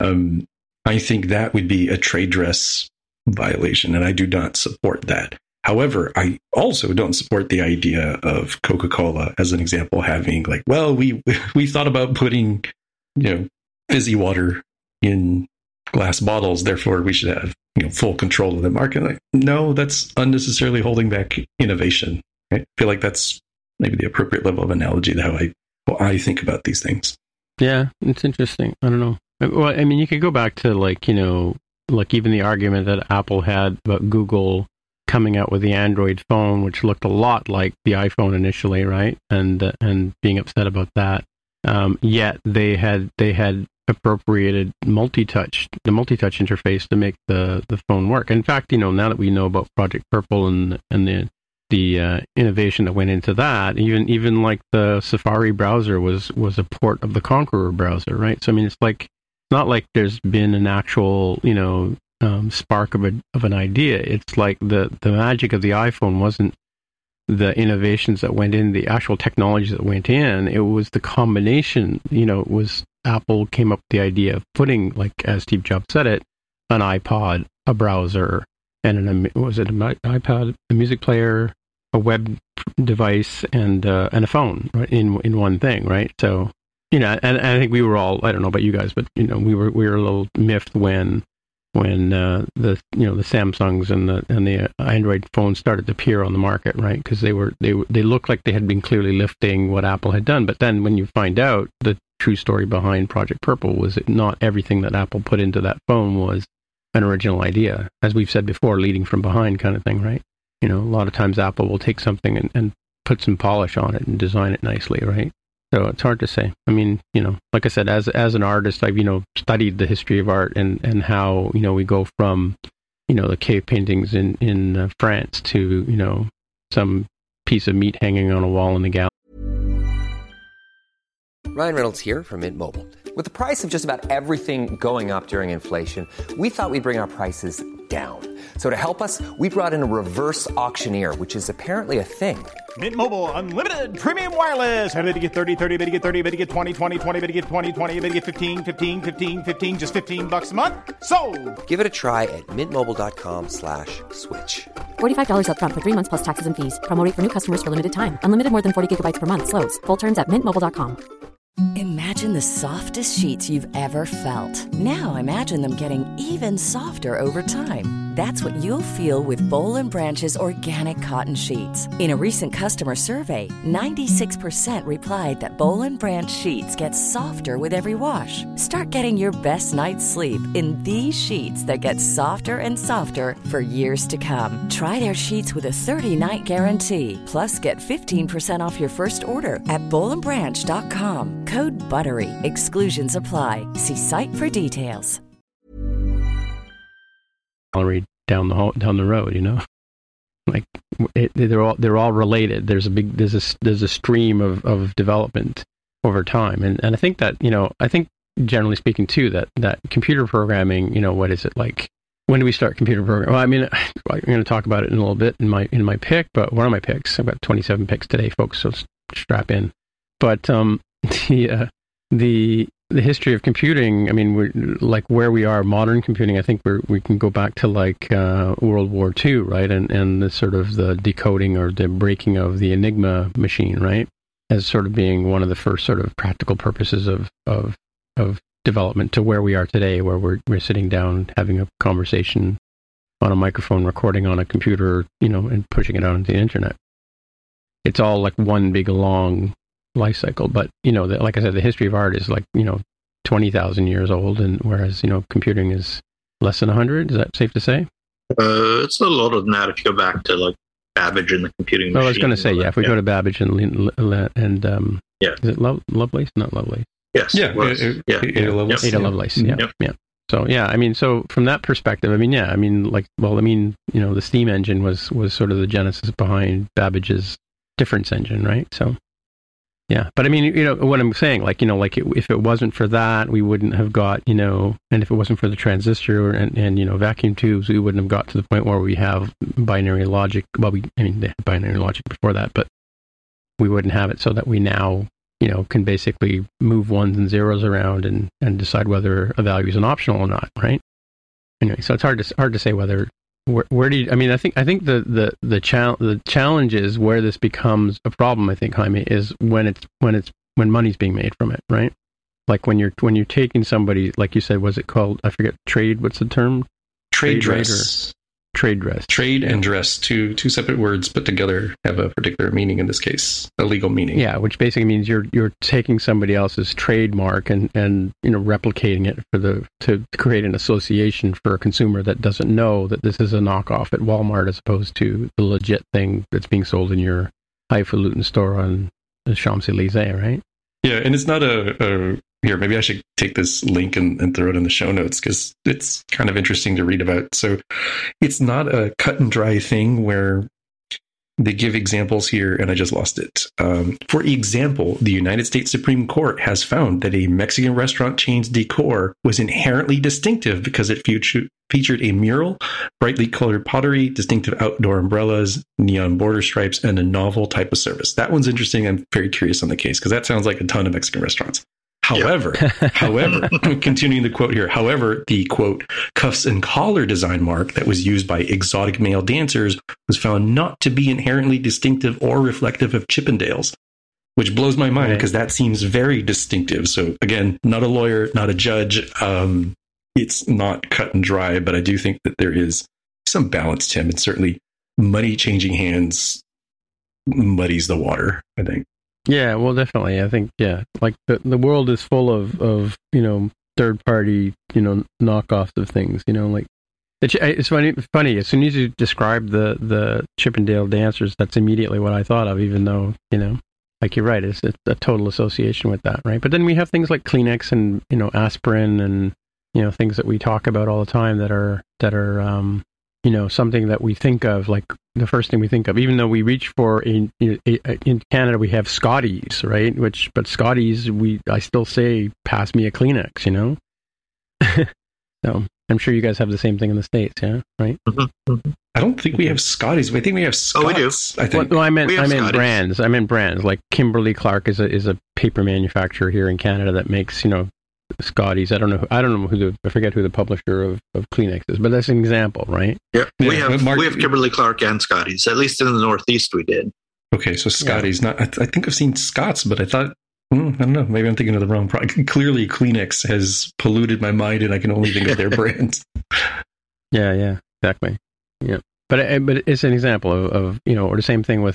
I think that would be a trade dress violation, and I do not support that. However, I also don't support the idea of Coca-Cola, as an example, having like, well, we thought about putting, fizzy water in glass bottles, therefore we should have, full control of the market. Like, no, that's unnecessarily holding back innovation. Right? I feel like that's maybe the appropriate level of analogy to how I think about these things. Yeah, it's interesting. I don't know. Well, I mean, you could go back to like even the argument that Apple had about Google coming out with the Android phone, which looked a lot like the iPhone initially, right? And being upset about that. Yet they had appropriated the multi-touch interface to make the phone work. In fact, now that we know about Project Purple and the innovation that went into that, even like the Safari browser was a port of the Conqueror browser, right? So I mean, it's not like there's been an actual spark of an idea. It's like the magic of the iPhone wasn't the innovations that went in, the actual technology that went in. It was the combination. It was Apple came up with the idea of putting, like as Steve Jobs said it, an iPod, a browser, and an iPod, a music player, a web device, and a phone, right, in one thing, right? So, and I think we were all, I don't know about you guys, but we were a little miffed when the Samsungs and the Android phones started to appear on the market, right? Because they looked like they had been clearly lifting what Apple had done, but then when you find out the true story behind Project Purple was that not everything that Apple put into that phone was an original idea, as we've said before, leading from behind kind of thing, right? A lot of times Apple will take something and put some polish on it and design it nicely, right? So it's hard to say. I mean, like I said, as an artist, I've, studied the history of art and how, we go from, the cave paintings in France to, some piece of meat hanging on a wall in the gallery. Ryan Reynolds here from Mint Mobile. With the price of just about everything going up during inflation, we thought we'd bring our prices down. So to help us, we brought in a reverse auctioneer, which is apparently a thing. Mint Mobile Unlimited Premium Wireless. How to get 30, 30, bit to get 30, bit to get 20, 20, 20, bit to get 20, 20, bit to get 15, 15, 15, 15, just $15 a month? Sold! Give it a try at mintmobile.com/switch. $45 up front for 3 months plus taxes and fees. Promo rate for new customers for limited time. Unlimited more than 40 gigabytes per month. Slows full terms at mintmobile.com. Imagine the softest sheets you've ever felt. Now imagine them getting even softer over time. That's what you'll feel with Boll & Branch's organic cotton sheets. In a recent customer survey, 96% replied that Boll & Branch sheets get softer with every wash. Start getting your best night's sleep in these sheets that get softer and softer for years to come. Try their sheets with a 30-night guarantee. Plus, get 15% off your first order at bollandbranch.com. Code BUTTERY. Exclusions apply. See site for details. Gallery down the road, like they're all related. There's a stream of development over time, and I think that I think generally speaking too that computer programming, what is it like? When do we start computer programming? Well, I mean, I'm going to talk about it in a little bit in my pick, but one of my picks, I've got 27 picks today, folks, so strap in. But the history of computing, I mean, we're like where we are, modern computing, I think we can go back to like World War II, right? And the sort of the decoding or the breaking of the Enigma machine, right? As sort of being one of the first sort of practical purposes of development to where we are today, where we're sitting down having a conversation on a microphone, recording on a computer, and pushing it out into the internet. It's all like one big long life cycle, but like I said, the history of art is like 20,000 years old, and whereas computing is less than 100. Is that safe to say? It's a lot of that if you go back to like Babbage and the computing Well, machine. I was going to say, if we go to Babbage and is it Lovelace? Not Lovelace. Yes. Yeah. Ada Lovelace. Ada Lovelace. Yeah. So I mean, so from that perspective, I mean, the steam engine was sort of the genesis behind Babbage's difference engine, right? So, yeah. But I mean, what I'm saying, if it wasn't for that, we wouldn't have got, and if it wasn't for the transistor and vacuum tubes, we wouldn't have got to the point where we have binary logic. Well, they had binary logic before that, but we wouldn't have it so that we now, can basically move ones and zeros around and decide whether a value is an optional or not, right? Anyway, so it's hard to say whether where do you, I mean, I think the challenge is where this becomes a problem. I think, Jaime, is when money's being made from it, right? Like when you're taking somebody, like you said, was it called? I forget. Trade. What's the term? Trade dress. Trade dress. Trade and dress, two separate words put together, have a particular meaning in this case, a legal meaning. Yeah, which basically means you're taking somebody else's trademark and replicating it to create an association for a consumer that doesn't know that this is a knockoff at Walmart as opposed to the legit thing that's being sold in your highfalutin store on the Champs-Elysees, right? Yeah, and it's not here, maybe I should take this link and throw it in the show notes because it's kind of interesting to read about. So it's not a cut and dry thing where they give examples here, and I just lost it. For example, the United States Supreme Court has found that a Mexican restaurant chain's decor was inherently distinctive because it featured a mural, brightly colored pottery, distinctive outdoor umbrellas, neon border stripes, and a novel type of service. That one's interesting. I'm very curious on the case because that sounds like a ton of Mexican restaurants. However, continuing the quote here, however, the quote, cuffs and collar design mark that was used by exotic male dancers was found not to be inherently distinctive or reflective of Chippendales, which blows my mind because that seems very distinctive. So again, not a lawyer, not a judge. It's not cut and dry, but I do think that there is some balance, Tim, and certainly money changing hands muddies the water, I think. Yeah, well, definitely. I think, like the world is full of third party, knockoffs of things, like it's funny. As soon as you describe the Chippendale dancers, that's immediately what I thought of, even though, like you're right, it's a total association with that, right? But then we have things like Kleenex and, aspirin and, things that we talk about all the time that are something that we think of, like the first thing we think of, even though we reach for in Canada, we have Scotties, right? But Scotties, I still say, pass me a Kleenex, So I'm sure you guys have the same thing in the States, yeah, right? Mm-hmm. I don't think we have Scotties. I think we have Scots. Oh, we do. I think. Well, I meant brands. I meant brands. Like Kimberly Clark is a paper manufacturer here in Canada that makes, Scotties. I forget who the publisher of Kleenex is, but that's an example, right? Yeah, we have Kimberly Clark and Scotties. At least in the Northeast, we did. Okay, so Scotties. I think I've seen Scots, but I thought I don't know. Maybe I'm thinking of the wrong product. Clearly, Kleenex has polluted my mind, and I can only think of their brand. Yeah, exactly. Yeah, but it's an example of or the same thing with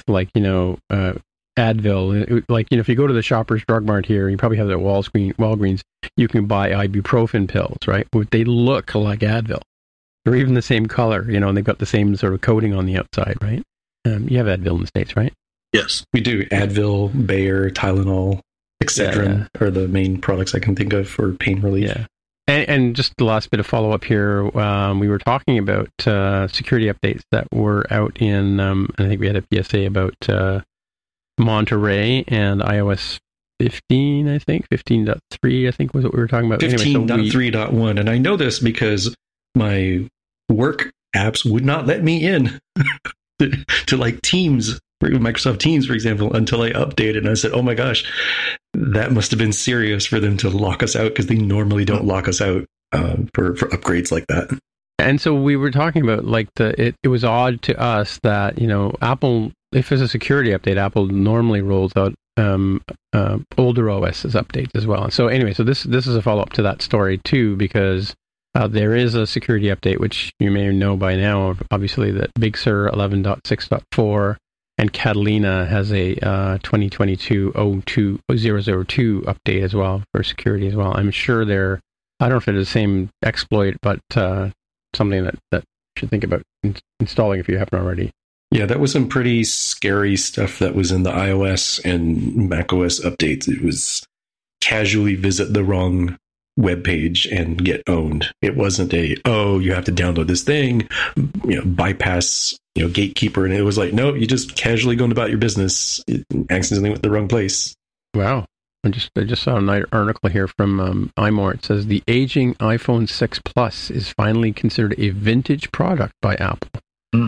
Advil. Like, if you go to the Shoppers Drug Mart here, you probably have the Walgreens, you can buy ibuprofen pills, right? They look like Advil. They're even the same color, and they've got the same sort of coating on the outside, right? You have Advil in the States, right? Yes. We do. Advil, Bayer, Tylenol, Excedrin are the main products I can think of for pain relief. Yeah. And just the last bit of follow-up here, we were talking about security updates that were out in, I think we had a PSA about Monterey and iOS 15, I think. 15.3, I think was what we were talking about. 15.3.1. And I know this because my work apps would not let me in to like Teams, Microsoft Teams, for example, until I updated. And I said, oh my gosh, that must have been serious for them to lock us out because they normally don't lock us out for upgrades like that. And so we were talking about it was odd to us that, Apple, if it's a security update, Apple normally rolls out older OS's updates as well. And so anyway, so this is a follow-up to that story too, because there is a security update, which you may know by now, obviously, that Big Sur 11.6.4 and Catalina has a 2022 002 update as well for security as well. I'm sure I don't know if it's the same exploit, but something that you should think about installing if you haven't already Yeah, that was some pretty scary stuff that was in the iOS and macOS updates. It was casually visit the wrong web page and get owned. It wasn't you have to download this thing, bypass, gatekeeper. And it was like, no, you just casually going about your business, accidentally went to the wrong place. Wow. I just saw an article here from iMore. It says the aging iPhone 6 Plus is finally considered a vintage product by Apple. Mm.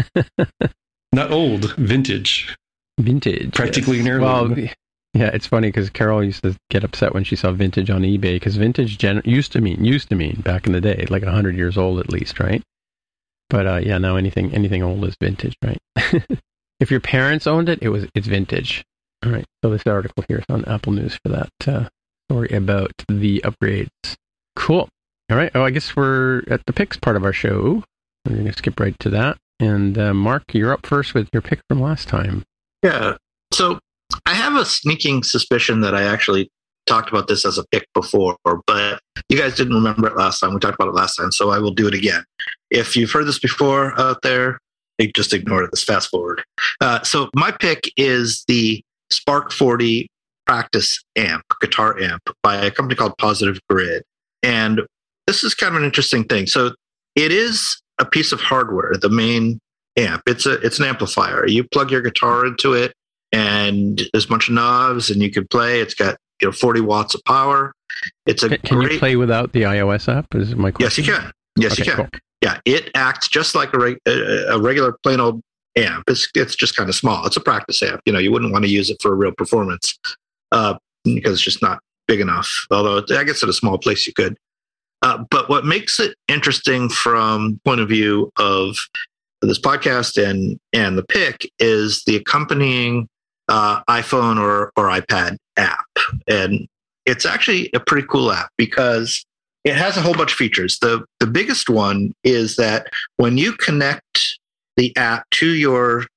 Not old, vintage. Vintage. Practically an heirloom. Well, yeah, it's funny because Carol used to get upset when she saw vintage on eBay because vintage used to mean back in the day, like 100 years old at least, right? But now anything old is vintage, right? If your parents owned it, it's vintage. All right, so this article here is on Apple News for that story about the upgrades. Cool. All right, I guess we're at the picks part of our show. We're going to skip right to that. And Mark, you're up first with your pick from last time. Yeah, so I have a sneaking suspicion that I actually talked about this as a pick before, but you guys didn't remember it last time. We talked about it last time, so I will do it again. If you've heard this before out there, just ignore it. Let's fast forward. So my pick is the Spark 40 practice amp, guitar amp, by a company called Positive Grid. And this is kind of an interesting thing. So it is a piece of hardware, the main amp. It's an amplifier. You plug your guitar into it, and there's a bunch of knobs, and you can play. It's got 40 watts of power. It's a Can you play without the iOS app? Is my question. Yes, you can. Yes, okay, you can. Cool. Yeah, it acts just like a regular plain old amp. It's just kind of small. It's a practice amp. You wouldn't want to use it for a real performance because it's just not big enough. Although I guess at a small place you could. But what makes it interesting from the point of view of this podcast and the pick is the accompanying iPhone or iPad app. And it's actually a pretty cool app because it has a whole bunch of features. The biggest one is that when you connect the app to your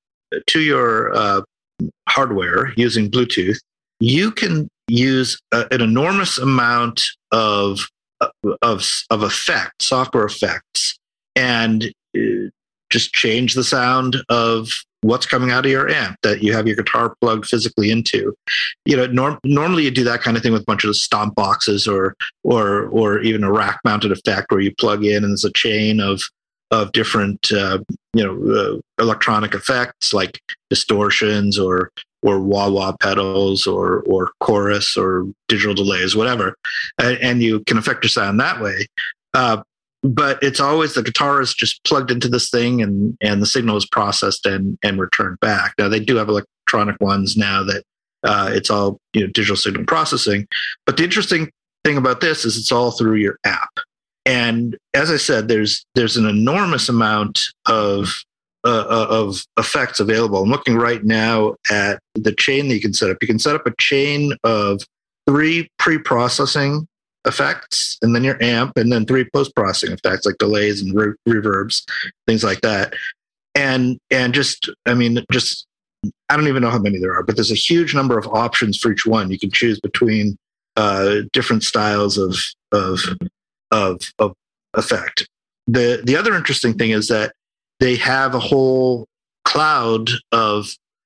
hardware using Bluetooth, you can use an enormous amount of effects, software effects, and just change the sound of what's coming out of your amp that you have your guitar plugged physically into. Normally you do that kind of thing with a bunch of stomp boxes or even a rack mounted effect where you plug in and there's a chain of different electronic effects like distortions or wah-wah pedals or chorus or digital delays, whatever, and you can affect your sound that way. But it's always the guitar is just plugged into this thing and the signal is processed and returned back. Now they do have electronic ones now that it's all digital signal processing. But the interesting thing about this is it's all through your app. And as I said, there's an enormous amount of effects available. I'm looking right now at the chain that you can set up. You can set up a chain of 3 pre-processing effects, and then your amp, and then 3 post-processing effects like delays and reverbs, things like that. And I don't even know how many there are, but there's a huge number of options for each one. You can choose between different styles of effect. The other interesting thing is that they have a whole cloud of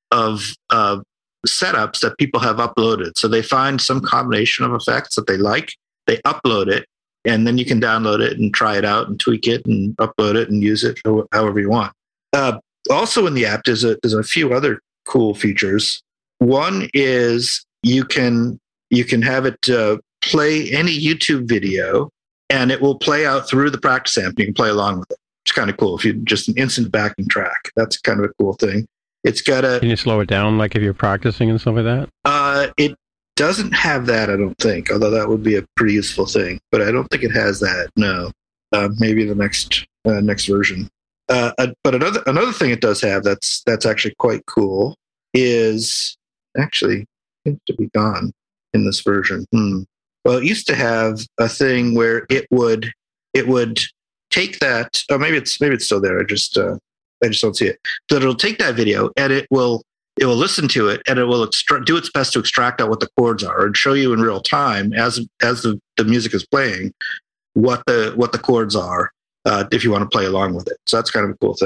setups that people have uploaded. So they find some combination of effects that they like, they upload it, and then you can download it and try it out and tweak it and upload it and use it however you want. Also in the app, there's a few other cool features. One is you can have it play any YouTube video, and it will play out through the practice amp. You can play along with it. It's kind of cool. If you just an instant backing track, that's kind of a cool thing. It's got a. Can you slow it down, like if you're practicing and stuff like that? It doesn't have that, I don't think. Although that would be a pretty useful thing, but I don't think it has that. No, maybe the next version. But another thing it does have that's actually quite cool is actually seems to be gone in this version. Well, it used to have a thing where it would take that. Oh, maybe it's still there. I just don't see it. So it'll take that video and it will listen to it and it will do its best to extract out what the chords are and show you in real time as the music is playing what the chords are if you want to play along with it. So that's kind of a cool thing.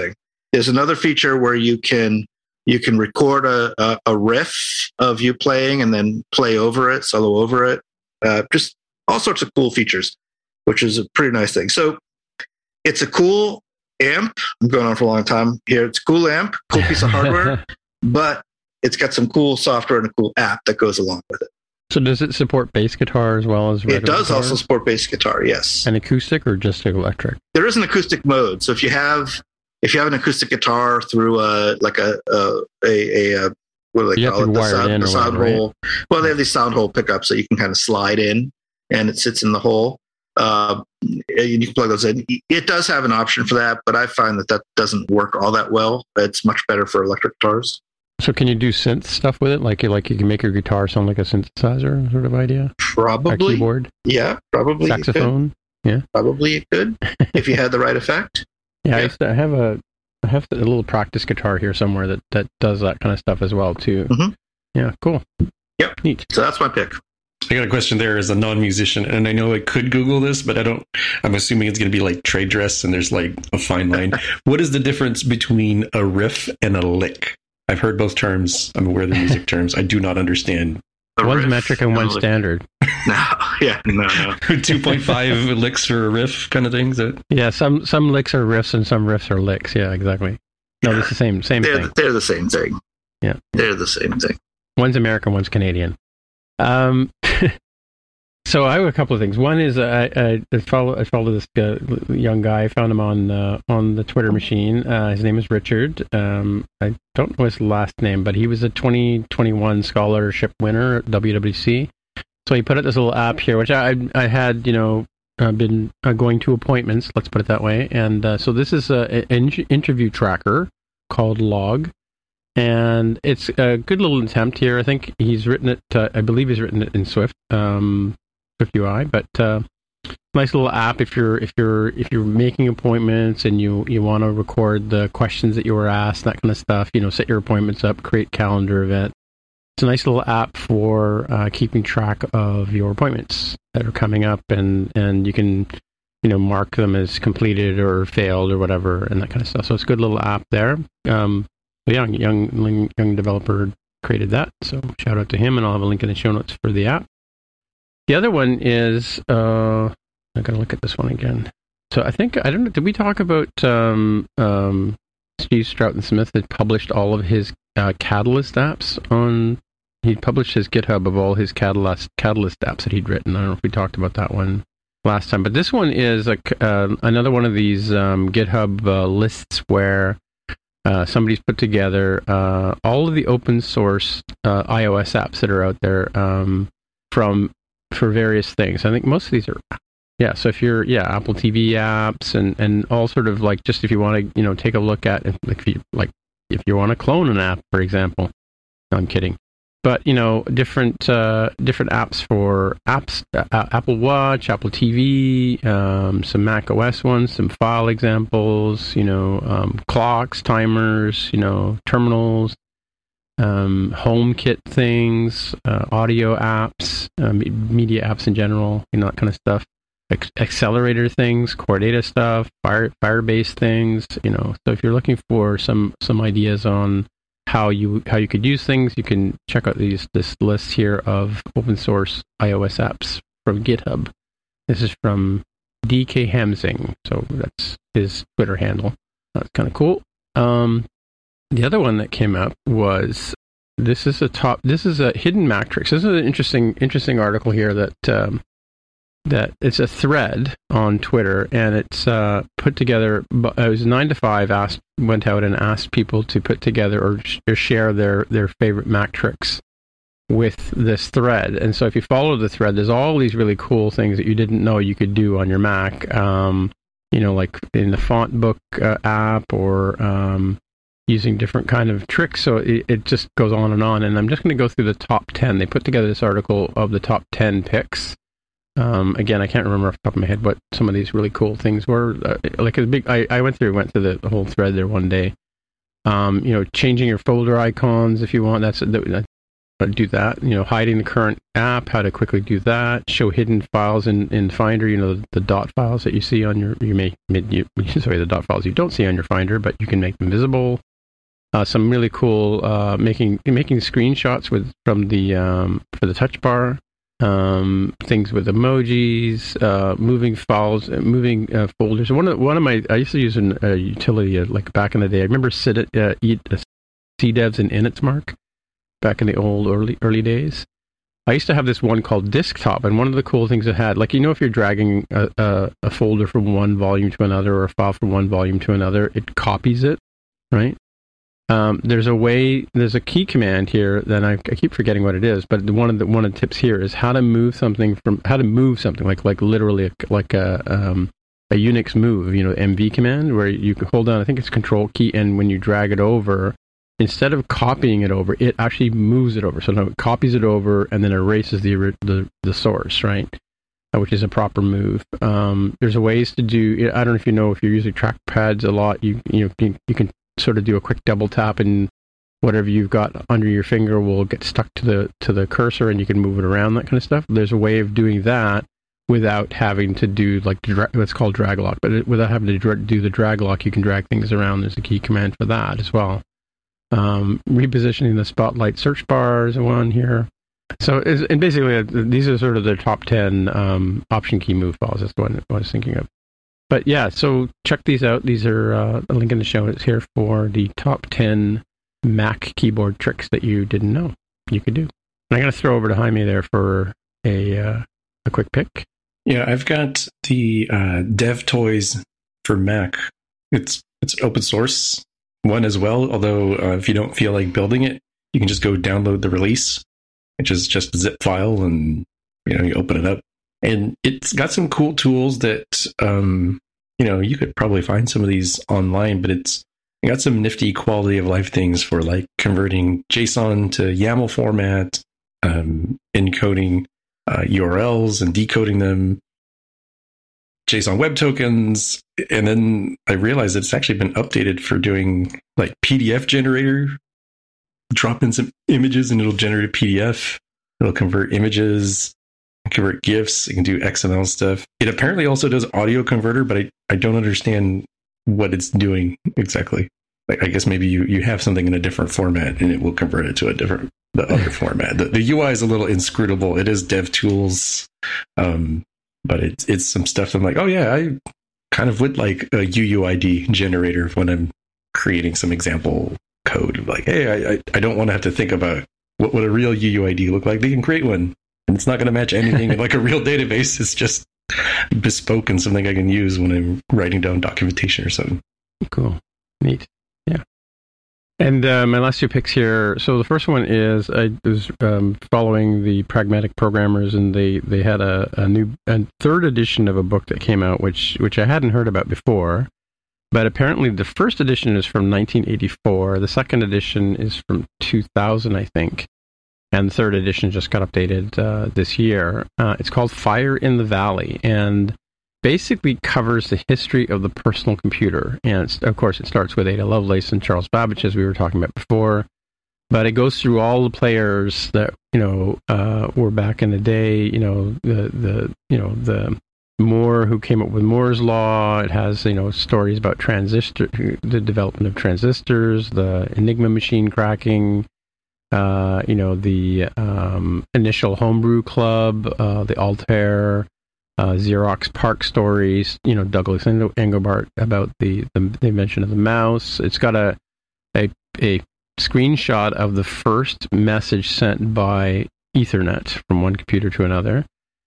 There's another feature where you can record a riff of you playing and then play over it, solo over it. Just all sorts of cool features, which is a pretty nice thing. So it's a cool amp. I'm going on for a long time here. It's a cool amp, cool piece of hardware, but it's got some cool software and a cool app that goes along with it. So does it support bass guitar as well as regular It does guitar? also support bass guitar, yes. And acoustic or just electric? There is an acoustic mode. So if you have an acoustic guitar through what do they call it? The sound hole. Right? Well, they have these sound hole pickups that you can kind of slide in, and it sits in the hole. You can plug those in. It does have an option for that, but I find that doesn't work all that well. It's much better for electric guitars. So can you do synth stuff with it? Like you can make your guitar sound like a synthesizer sort of idea? Probably. A keyboard? Yeah, probably. Saxophone? Yeah. Probably it could, if you had the right effect. Yeah, I have a little practice guitar here somewhere that does that kind of stuff as well too. Mm-hmm. Yeah, cool. Yep. Neat. So that's my pick. I got a question there as a non-musician, and I know I could Google this, but I'm assuming it's going to be like trade dress, and there's like a fine line. What is the difference between a riff and a lick? I've heard both terms. I'm aware of the music terms. I do not understand. One's metric and one's standard. No. 2.5 licks for a riff kind of thing. Yeah, some licks are riffs and some riffs are licks. Yeah, exactly. No, it's the same thing. They're the same thing. Yeah. They're the same thing. One's American, one's Canadian. So I have a couple of things. One is I follow this young guy. I found him on the Twitter machine. His name is Richard. I don't know his last name, but he was a 2021 scholarship winner at WWC. So he put out this little app here, which I had been going to appointments. Let's put it that way. And so this is an interview tracker called Log. And it's a good little attempt here. I think he's written it. I believe he's written it in Swift, Swift UI. But nice little app if you're making appointments and you want to record the questions that you were asked, that kind of stuff. Set your appointments up, create calendar event. It's a nice little app for keeping track of your appointments that are coming up, and you can mark them as completed or failed or whatever, and that kind of stuff. So it's a good little app there. Young developer created that, so shout out to him, and I'll have a link in the show notes for the app. The other one is I gotta look at this one again. So I don't know, did we talk about Steve Stroughton-Smith had published all of his Catalyst apps on? He published his GitHub of all his Catalyst apps that he'd written. I don't know if we talked about that one last time, but this one is another one of these GitHub lists where somebody's put together all of the open source iOS apps that are out there for various things. I think most of these are, so if you're, Apple TV apps and all sort of like, just if you want to, take a look at, if you want to clone an app, for example. No, I'm kidding. But, different apps for Apple Watch, Apple TV, some Mac OS ones, some file examples, clocks, timers, terminals, HomeKit things, audio apps, media apps in general, that kind of stuff. Accelerator things, core data stuff, Firebase things, So if you're looking for some ideas on how you could use things, you can check out this list here of open source iOS apps from GitHub. This is from DK Hamsing, so that's his Twitter handle. That's kind of cool. The other one that came up was this is a hidden matrix. This is an interesting article here that it's a thread on Twitter, and it's put together. It was 9 to 5. Went out and asked people to put together or share their favorite Mac tricks with this thread. And so if you follow the thread, there's all these really cool things that you didn't know you could do on your Mac. Like in the font book app, or using different kind of tricks. So it just goes on. And I'm just going to go through the top 10. They put together this article of the top 10 picks. Again, I can't remember off the top of my head what some of these really cool things were. I went through the whole thread there one day. Changing your folder icons if you want. do that. Hiding the current app, how to quickly do that. Show hidden files in Finder. The dot files that you see on the dot files you don't see on your Finder, but you can make them visible. Some really cool making screenshots from the touch bar. Things with emojis, moving files, moving folders. I used to use a utility like back in the day. I remember CDEVs and InitsMark back in the old early days. I used to have this one called Desktop, and one of the cool things it had, if you're dragging a folder from one volume to another or a file from one volume to another, it copies it, right? There's a key command here that I keep forgetting what it is, but one of the tips here is how to move something like literally like a Unix move, MV command, where you can hold down, I think it's Control key, and when you drag it over, instead of copying it over, it actually moves it over. So now it copies it over and then erases the source, right? Which is a proper move. There's ways to do. I don't know if you're using trackpads a lot. You can sort of do a quick double tap, and whatever you've got under your finger will get stuck to the cursor, and you can move it around, that kind of stuff. There's a way of doing that without having to do what's called drag lock, but without having to do the drag lock, you can drag things around. There's a key command for that as well. Repositioning the spotlight search bar is one here. So, and basically, these are sort of the top 10 option key move files. That's what I was thinking of. But yeah, so check these out. These are a link in the show notes here for the top 10 Mac keyboard tricks that you didn't know you could do. And I'm going to throw over to Jaime there for a quick pick. Yeah, I've got the DevToys for Mac. It's open source one as well, although if you don't feel like building it, you can just go download the release, which is just a zip file, and you open it up. And it's got some cool tools that, you could probably find some of these online, but it's got some nifty quality of life things for like converting JSON to YAML format, encoding URLs and decoding them, JSON web tokens. And then I realized it's actually been updated for doing like PDF generator. Drop in some images and it'll generate a PDF. It'll convert images, convert GIFs. It can do XML stuff. It apparently also does audio converter, but I don't understand what it's doing exactly. Like, I guess maybe you have something in a different format and it will convert it to the other format. The UI is a little inscrutable. It is DevTools, but it's some stuff I'm like, oh yeah, I kind of would like a UUID generator when I'm creating some example code. Like, hey, I don't want to have to think about what would a real UUID look like. They can create one, and it's not going to match anything in like a real database. It's just bespoke and something I can use when I'm writing down documentation or something. Cool. Neat. Yeah. And my last two picks here. So the first one is I was following the Pragmatic Programmers, and they had a third edition of a book that came out, which I hadn't heard about before. But apparently the first edition is from 1984. The second edition is from 2000, I think. And the third edition just got updated this year. It's called Fire in the Valley, and basically covers the history of the personal computer. And of course, it starts with Ada Lovelace and Charles Babbage, as we were talking about before. But it goes through all the players that were back in the day. The Moore who came up with Moore's Law. It has stories about the development of transistors, the Enigma machine cracking. The initial homebrew club, the Altair, Xerox PARC stories, Douglas Engelbart about the invention of the mouse. It's got a screenshot of the first message sent by Ethernet from one computer to another,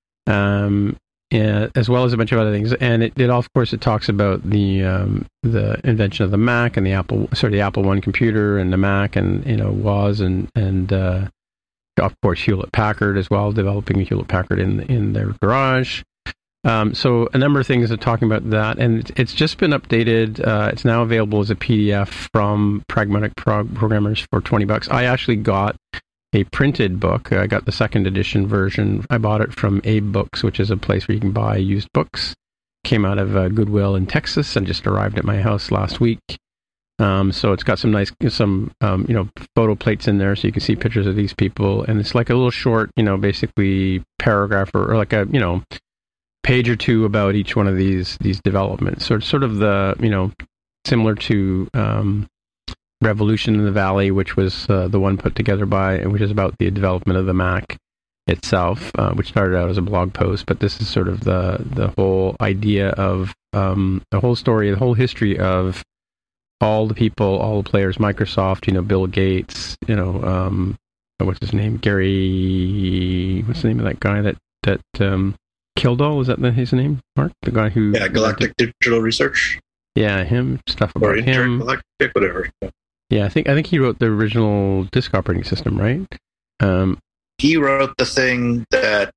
as well as a bunch of other things. And it of course it talks about the invention of the Mac and the Apple I computer and the Mac, and Woz and of course Hewlett Packard as well, developing a Hewlett Packard in their garage. So a number of things are talking about that, and it's just been updated. It's now available as a PDF from Pragmatic Programmers for $20. I actually got a printed book. I got the second edition version. I bought it from Abe Books, which is a place where you can buy used books. Came out of Goodwill in Texas and just arrived at my house last week. So it's got some nice, photo plates in there so you can see pictures of these people. And it's like a little short, basically paragraph or like a, page or two about each one of these developments. So it's sort of the, similar to Revolution in the Valley, which was the one put together which is about the development of the Mac itself, which started out as a blog post. But this is sort of the whole idea of the whole story, the whole history of all the people, all the players, Microsoft, Bill Gates, what's his name? Gary, what's the name of that guy that Kildall, is that his name, Mark? The guy who... Yeah, Galactic Digital Research. Yeah, him, stuff about him. Galactic, whatever. Yeah, I think he wrote the original disk operating system, right? He wrote the thing that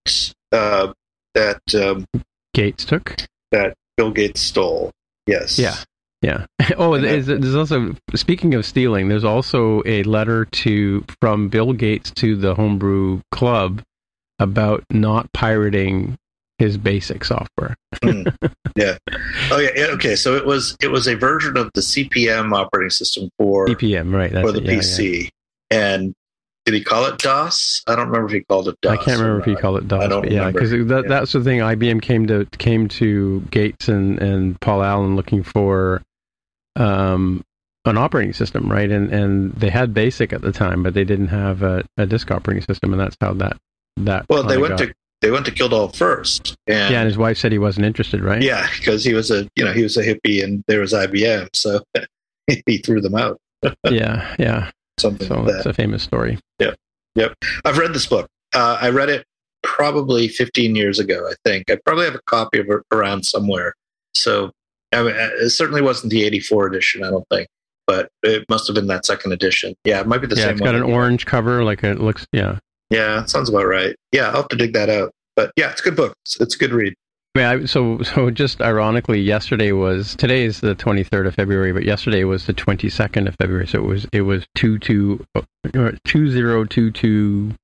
Gates took? That Bill Gates stole. Yes. Yeah. Oh, there's also, speaking of stealing, there's also a letter from Bill Gates to the Homebrew Club about not pirating his basic software. Yeah. Oh yeah. Okay. So it was a version of the CP/M operating system for CP/M, right? For the PC. Yeah. And did he call it DOS? I don't remember if he called it DOS. I can't remember if he called it DOS. I don't remember. Because that's the thing. IBM came to Gates and Paul Allen looking for an operating system, right? And they had BASIC at the time, but they didn't have a disk operating system, and that's how that. Well, they went to Kildall first, and his wife said he wasn't interested, right? Yeah, because he was a hippie, and there was IBM, so he threw them out. Yeah. Something like that. It's a famous story. Yep. I've read this book. I read it probably 15 years ago, I think. I probably have a copy of it around somewhere. So it certainly wasn't the 84 edition, I don't think, but it must have been that second edition. Yeah, it might be the same one. Yeah, it's got an orange cover, like it looks, Yeah, it sounds about right. Yeah, I'll have to dig that out. But yeah, it's a good book. It's a good read. Yeah, so just ironically, today is the 23rd of February, but yesterday was the 22nd of February. So it was 2022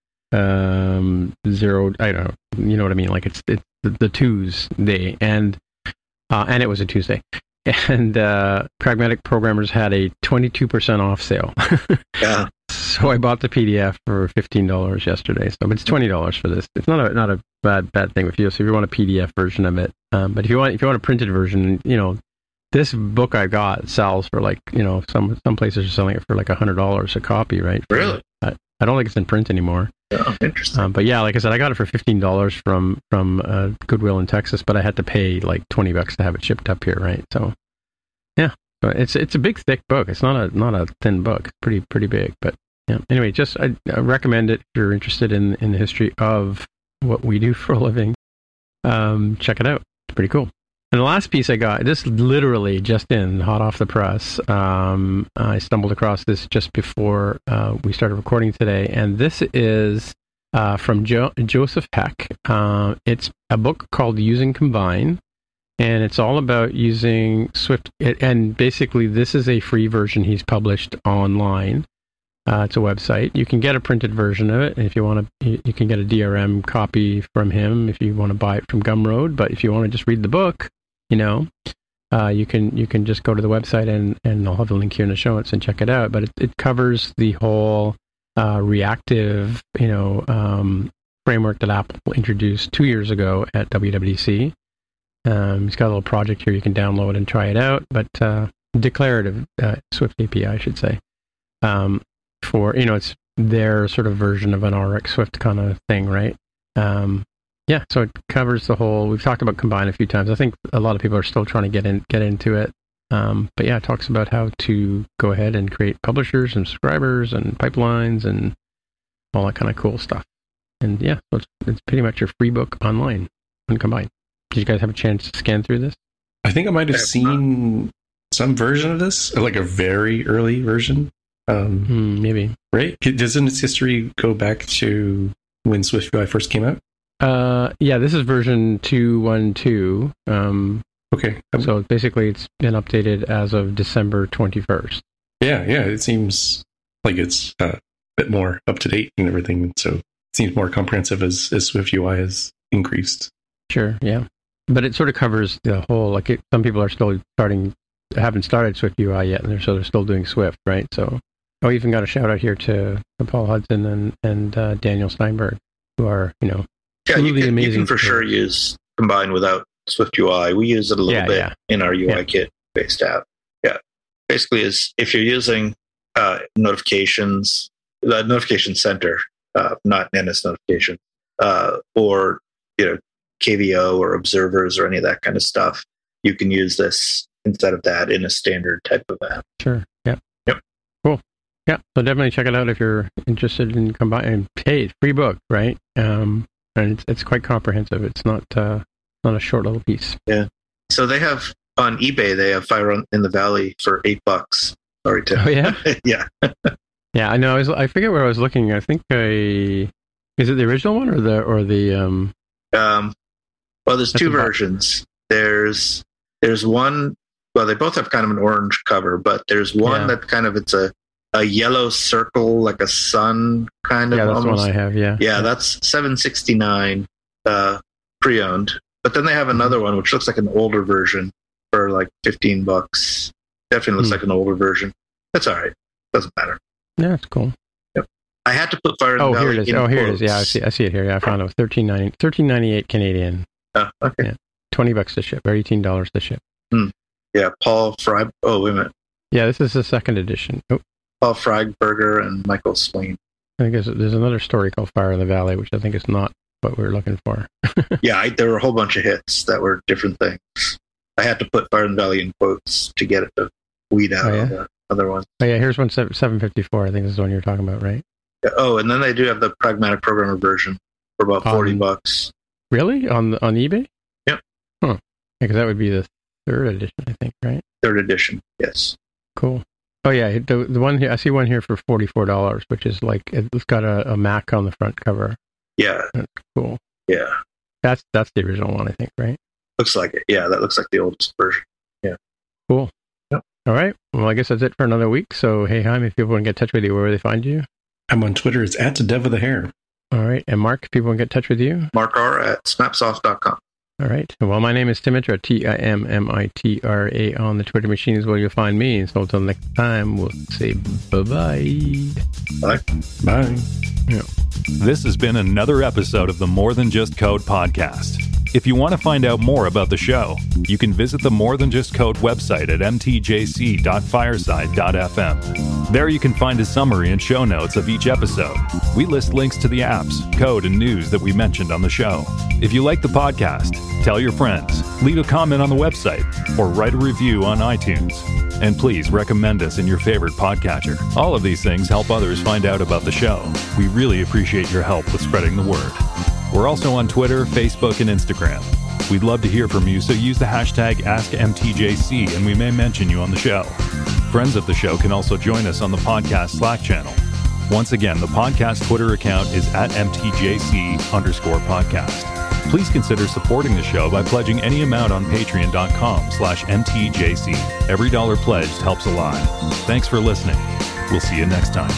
0. I don't know. You know what I mean? Like it's the twos day, and it was a Tuesday. And Pragmatic Programmers had a 22% off sale. Yeah. So I bought the PDF for $15 yesterday. So it's $20 for this. It's not a bad thing with you. So if you want a PDF version of it, but if you want a printed version, this book I got sells for like some places are selling it for like $100 a copy, right? Really? I don't think it's in print anymore. Oh, interesting. But yeah, like I said, I got it for $15 from Goodwill in Texas, but I had to pay like $20 to have it shipped up here, right? So yeah, but it's a big thick book. It's not a thin book. It's pretty big. But yeah, anyway, I recommend it if you're interested in the history of what we do for a living. Check it out. It's pretty cool. And the last piece I got, this literally just hot off the press. I stumbled across this just before we started recording today, and this is from Joseph Heck. It's a book called Using Combine, and it's all about using Swift. And basically, this is a free version he's published online. It's a website. You can get a printed version of it. If you want to, you can get a DRM copy from him if you want to buy it from Gumroad. But if you want to just read the book, you can just go to the website and I'll have the link here in the show notes and check it out. But it covers the whole reactive, framework that Apple introduced 2 years ago at WWDC. It's got a little project here you can download and try it out. But declarative Swift API, I should say. It's their sort of version of an RX Swift kind of thing, right? Yeah, so it covers the whole. We've talked about Combine a few times. I think a lot of people are still trying to get into it. But yeah, it talks about how to go ahead and create publishers and subscribers and pipelines and all that kind of cool stuff. And yeah, so it's pretty much your free book online on Combine. Did you guys have a chance to scan through this? I think I might have seen some version of this, like a very early version. Maybe. Right? Doesn't its history go back to when SwiftUI first came out? Yeah, this is version 2.1.2. Okay. So basically it's been updated as of December 21st. Yeah, it seems like it's a bit more up to date and everything. So it seems more comprehensive as SwiftUI has increased. Sure, yeah. But it sort of covers the whole, some people are still starting haven't started Swift UI yet, and they're still doing Swift, right? So, even got a shout out here to Paul Hudson and Daniel Steinberg, who are truly amazing. You can for sure use Combine without Swift UI. We use it a little bit in our UI Kit based app. Yeah, basically, is if you're using notifications, the notification center, not NS notification, or KVO or observers or any of that kind of stuff, you can use this instead of that in a standard type of app. Sure. Yeah. Yep. Cool. Yeah. So definitely check it out if you're interested in Combine. Hey, it's free book, right? And it's quite comprehensive. It's not a short little piece. Yeah. So they have on eBay. They have Fire in the Valley for $8. Sorry, Tim. Oh yeah. Yeah. Yeah. I know. I forget where I was looking. I think is it the original one or the Well, there's two versions. There's one. Well, they both have kind of an orange cover, but there's one that kind of it's a yellow circle, like a sun kind of. Yeah, that's almost. the one I have. Yeah, that's $7.69 pre-owned. But then they have another one which looks like an older version for like $15. Definitely looks like an older version. That's all right. Doesn't matter. Yeah, it's cool. Yep. I had to put Fire in the Valley. Here it is. Here it is. Yeah, I see it here. Yeah, I found it. $13.98 Canadian. Oh, okay. Yeah. $20 to ship, or $18 to ship. Yeah, Paul Freiberger. Oh, wait a minute. Yeah, this is the second edition. Oh. Paul Freiberger and Michael Swain. I think there's another story called Fire in the Valley, which I think is not what we're looking for. Yeah, there were a whole bunch of hits that were different things. I had to put Fire in the Valley in quotes to get it to weed out all the other ones. Oh yeah, here's one $7.54. I think this is the one you're talking about, right? Yeah, and then they do have the Pragmatic Programmer version for about $40. Really? On eBay? Yep. Huh. Yeah, because that would be the third edition, I think, right? Third edition, yes. Cool. Oh yeah, the one here, I see one here for $44, which is like it's got a Mac on the front cover. Yeah. That's cool. Yeah. That's the original one, I think, right? Looks like it. Yeah, that looks like the oldest version. Yeah. Cool. Yep. All right. Well, I guess that's it for another week. So, hey, Chaim, if people want to get in touch with you, where will they find you? I'm on Twitter. It's @DevWithAHair. All right. And Mark, if people want to get in touch with you? Mark R. at snapsoft.com. All right. Well, my name is Timitra, TIMMITRA on the Twitter machine is where you'll find me. So until next time, we'll say bye-bye. Bye. Bye. Yeah. This has been another episode of the More Than Just Code podcast. If you want to find out more about the show, you can visit the More Than Just Code website at mtjc.fireside.fm. There you can find a summary and show notes of each episode. We list links to the apps, code, and news that we mentioned on the show. If you like the podcast, tell your friends, leave a comment on the website, or write a review on iTunes. And please recommend us in your favorite podcatcher. All of these things help others find out about the show. We really appreciate your help with spreading the word. We're also on Twitter, Facebook, and Instagram. We'd love to hear from you, so use the hashtag AskMTJC and we may mention you on the show. Friends of the show can also join us on the podcast Slack channel. Once again, the podcast Twitter account is @MTJC_podcast. Please consider supporting the show by pledging any amount on patreon.com/MTJC. Every dollar pledged helps a lot. Thanks for listening. We'll see you next time.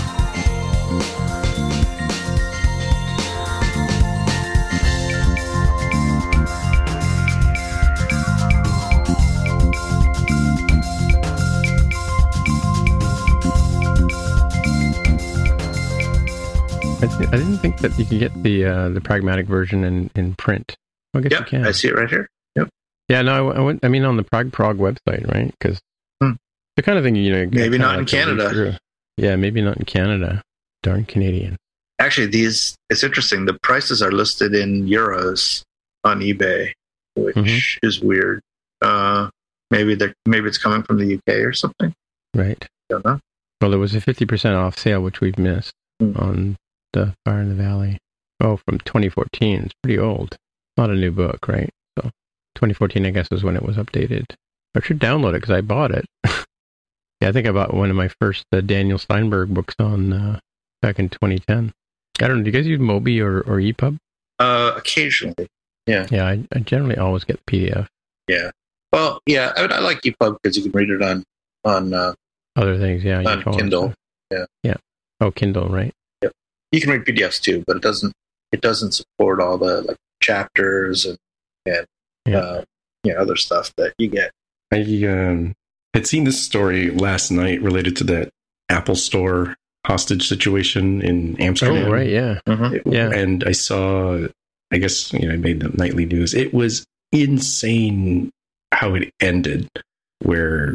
I didn't think that you could get the pragmatic version in print. Well, I guess you can. I see it right here. Yep. Yeah, no, I mean on the Prog website, right? Because the kind of thing, maybe not in Canada. Yeah, maybe not in Canada. Darn Canadian. Actually, it's interesting. The prices are listed in euros on eBay, which is weird. Maybe it's coming from the UK or something. Right. Don't know. Well, there was a 50% off sale, which we've missed on the Fire in the Valley. Oh, from 2014. It's pretty old. Not a new book, right? So 2014, I guess, is when it was updated. I should download it because I bought it. Yeah, I think I bought one of my first Daniel Steinberg books on back in 2010. I don't know. Do you guys use Mobi or EPUB? Occasionally. Yeah. Yeah, I generally always get the PDF. Yeah. Well, yeah, I like EPUB because you can read it on other things. Yeah, on Kindle. Yeah. Yeah. Oh, Kindle, right? Yep. You can read PDFs too, but it doesn't support all the chapters and other stuff that you get. I had seen this story last night related to that Apple Store hostage situation in Amsterdam. Oh, right, yeah. Yeah. And I saw, I guess, I made the nightly news. It was insane how it ended, where,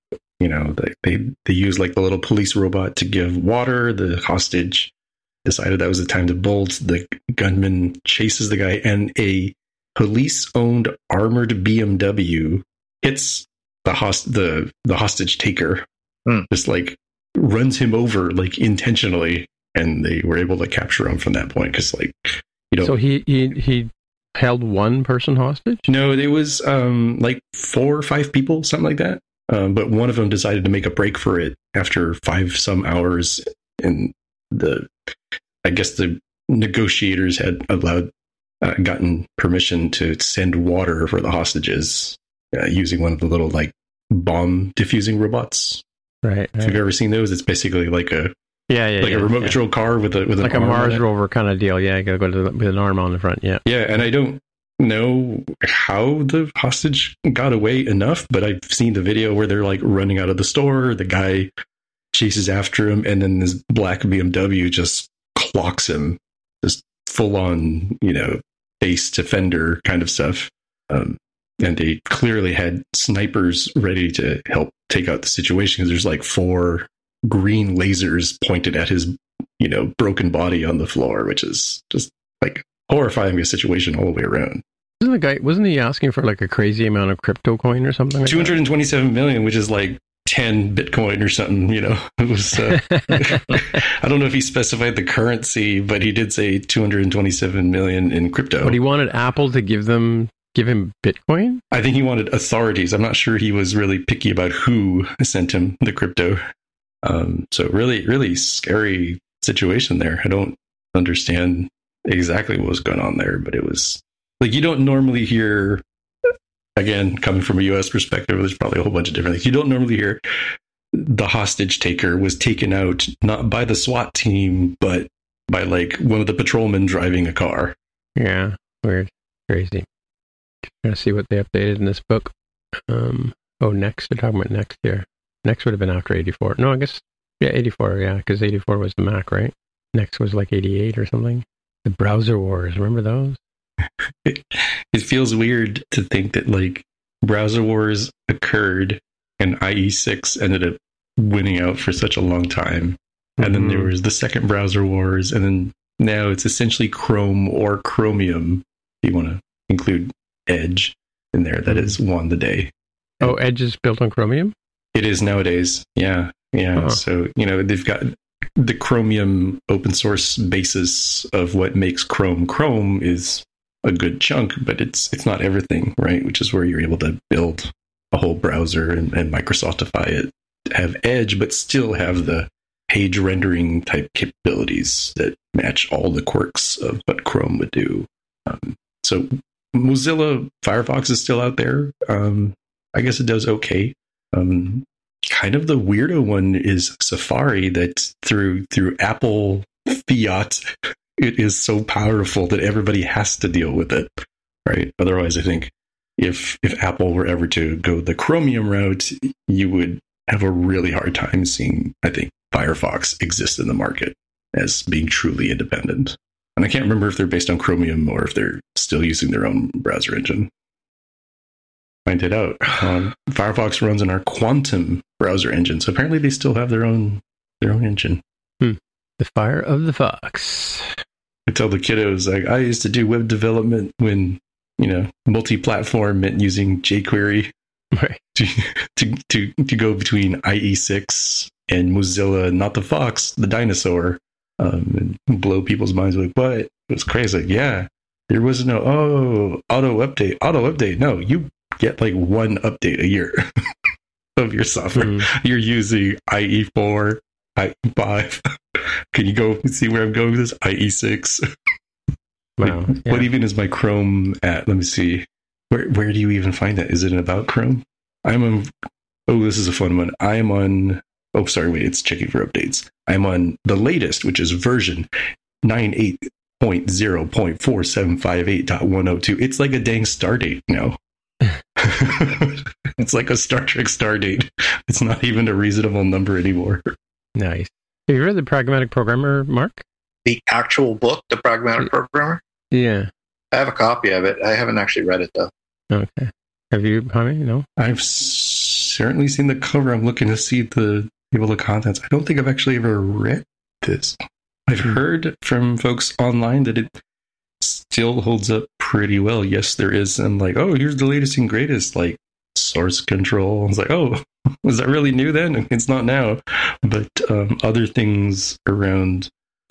they used like the little police robot to give water. The hostage decided that was the time to bolt. The gunman chases the guy, and a police-owned armored BMW hits the hostage taker, just like runs him over like intentionally, and they were able to capture him from that point because So he held one person hostage? No, it was like 4 or 5 people, something like that. But one of them decided to make a break for it after 5 some hours, and I guess the negotiators had gotten permission to send water for the hostages using one of the little like bomb diffusing robots. Right. If you've ever seen those, it's basically like a remote control car with like a Mars rover kind of deal. Yeah, you gotta go with an arm on the front. Yeah. Yeah, and I don't know how the hostage got away enough, but I've seen the video where they're like running out of the store. The guy chases after him, and then this black BMW just clocks him, just full on, face to fender kind of stuff. And they clearly had snipers ready to help take out the situation because there's like 4 green lasers pointed at his, broken body on the floor, which is just like horrifying a situation all the way around. Wasn't he asking for like a crazy amount of crypto coin or something? Like 227 million, which is like 10 Bitcoin or something, It was, I don't know if he specified the currency, but he did say 227 million in crypto. But he wanted Apple to give him Bitcoin? I think he wanted authorities. I'm not sure he was really picky about who sent him the crypto. So really, really scary situation there. I don't understand exactly what was going on there, but it was like, you don't normally hear, again, coming from a US perspective, there's probably a whole bunch of different things. You don't normally hear the hostage taker was taken out, not by the SWAT team, but by like one of the patrolmen driving a car. Yeah. Weird. Crazy. Trying to see what they updated in this book. Next. They're talking about Next here. Next would have been after 84. No, I guess, 84, because 84 was the Mac, right? Next was like 88 or something. The browser wars, remember those? It feels weird to think that like browser wars occurred and IE6 ended up winning out for such a long time. And then there was the second browser wars, and then now it's essentially Chrome or Chromium, if you want to include Edge in there, that has won the day. Oh, Edge is built on Chromium? It is nowadays. Yeah. Huh. So, they've got the Chromium open source basis of what makes Chrome. Chrome is a good chunk, but it's not everything, right? Which is where you're able to build a whole browser and Microsoftify it, have Edge, but still have the page rendering type capabilities that match all the quirks of what Chrome would do. So Mozilla Firefox is still out there. I guess it does okay. Kind of the weirdo one is Safari, that through Apple fiat, it is so powerful that everybody has to deal with it, right? Otherwise, I think if Apple were ever to go the Chromium route, you would have a really hard time seeing, I think, Firefox exist in the market as being truly independent. And I can't remember if they're based on Chromium or if they're still using their own browser engine. Find it out. Firefox runs on our Quantum browser engine, so apparently they still have their own engine. The fire of the fox. I tell the kiddos, like, I used to do web development when, multi-platform meant using jQuery, right, to go between IE6 and Mozilla, not the fox, the dinosaur, and blow people's minds like, what? It was crazy. Like, yeah, there was no auto update. No, you get like one update a year of your software. You're using IE4, IE5. Can you go see where I'm going with this? IE6. Wow. Yeah. What even is my Chrome at? Let me see. Where do you even find that? Is it about Chrome? This is a fun one. I am on, it's checking for updates. I'm on the latest, which is version 98.0.4758.102. It's like a dang Stardate now. It's like a Star Trek Stardate. It's not even a reasonable number anymore. Nice. Have you read The Pragmatic Programmer, Mark? The actual book, The Pragmatic Programmer? Yeah. I have a copy of it. I haven't actually read it, though. Okay. Have you, Jaime? No? I've certainly seen the cover. I'm looking to see the table of contents. I don't think I've actually ever read this. I've heard from folks online that it still holds up pretty well. Yes, there is some like, oh, here's the latest and greatest, like source control. I was like, oh, was that really new then? It's not now. But other things around,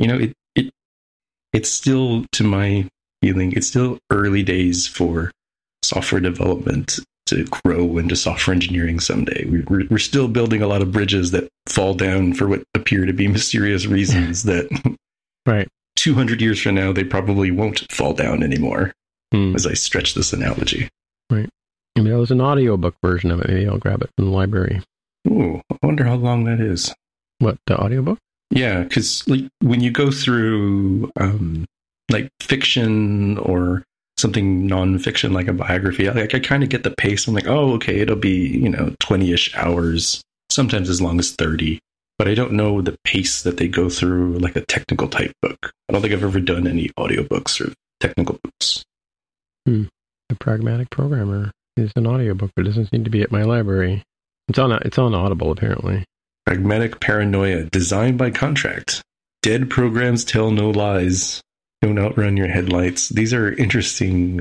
it's still, to my feeling, it's still early days for software development to grow into software engineering someday. We're still building a lot of bridges that fall down for what appear to be mysterious reasons that right. 200 years from now, they probably won't fall down anymore, as I stretch this analogy. Right. Maybe there's an audiobook version of it. Maybe I'll grab it from the library. Ooh, I wonder how long that is. What, the audiobook? Yeah, because like, when you go through like fiction or something non-fiction like a biography, I kind of get the pace. I'm like, oh, okay, it'll be 20-ish hours, sometimes as long as 30. But I don't know the pace that they go through like a technical type book. I don't think I've ever done any audiobooks or technical books. The Pragmatic Programmer is an audiobook, but it doesn't seem to be at my library. It's on Audible, apparently. Pragmatic Paranoia, designed by contract. Dead programs tell no lies. Don't outrun your headlights. These are interesting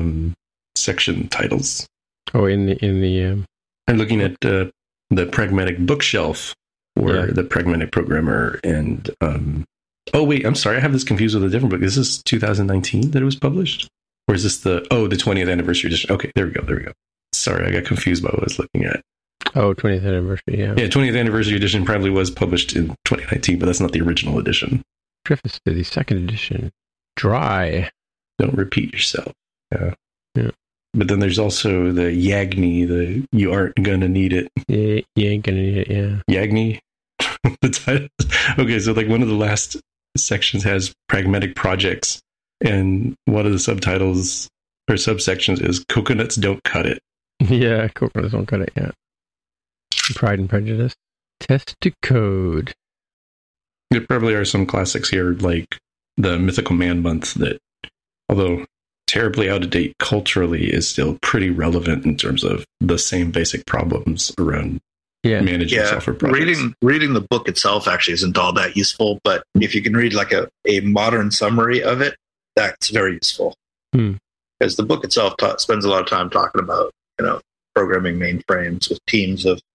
section titles. Oh, in the I'm looking at the Pragmatic Bookshelf or the Pragmatic Programmer, and oh wait, I'm sorry, I have this confused with a different book. Is this 2019 that it was published, or is this the 20th anniversary edition? Okay, there we go. Sorry, I got confused by what I was looking at. Oh, 20th anniversary, yeah. Yeah, 20th anniversary edition probably was published in 2019, but that's not the original edition. Preface to the second edition. Dry. Don't repeat yourself. Yeah. But then there's also the Yagni, the you aren't gonna need it. Yeah, you ain't gonna need it, yeah. Yagni? The title. Okay, so like one of the last sections has pragmatic projects, and one of the subtitles or subsections is coconuts don't cut it. Yeah, coconuts don't cut it, yeah. Pride and Prejudice. Test to Code. There probably are some classics here, like the Mythical Man Month, that, although terribly out of date culturally, is still pretty relevant in terms of the same basic problems around managing software projects. Reading the book itself actually isn't all that useful, but if you can read like a modern summary of it, that's very useful. Because the book itself spends a lot of time talking about programming mainframes with teams of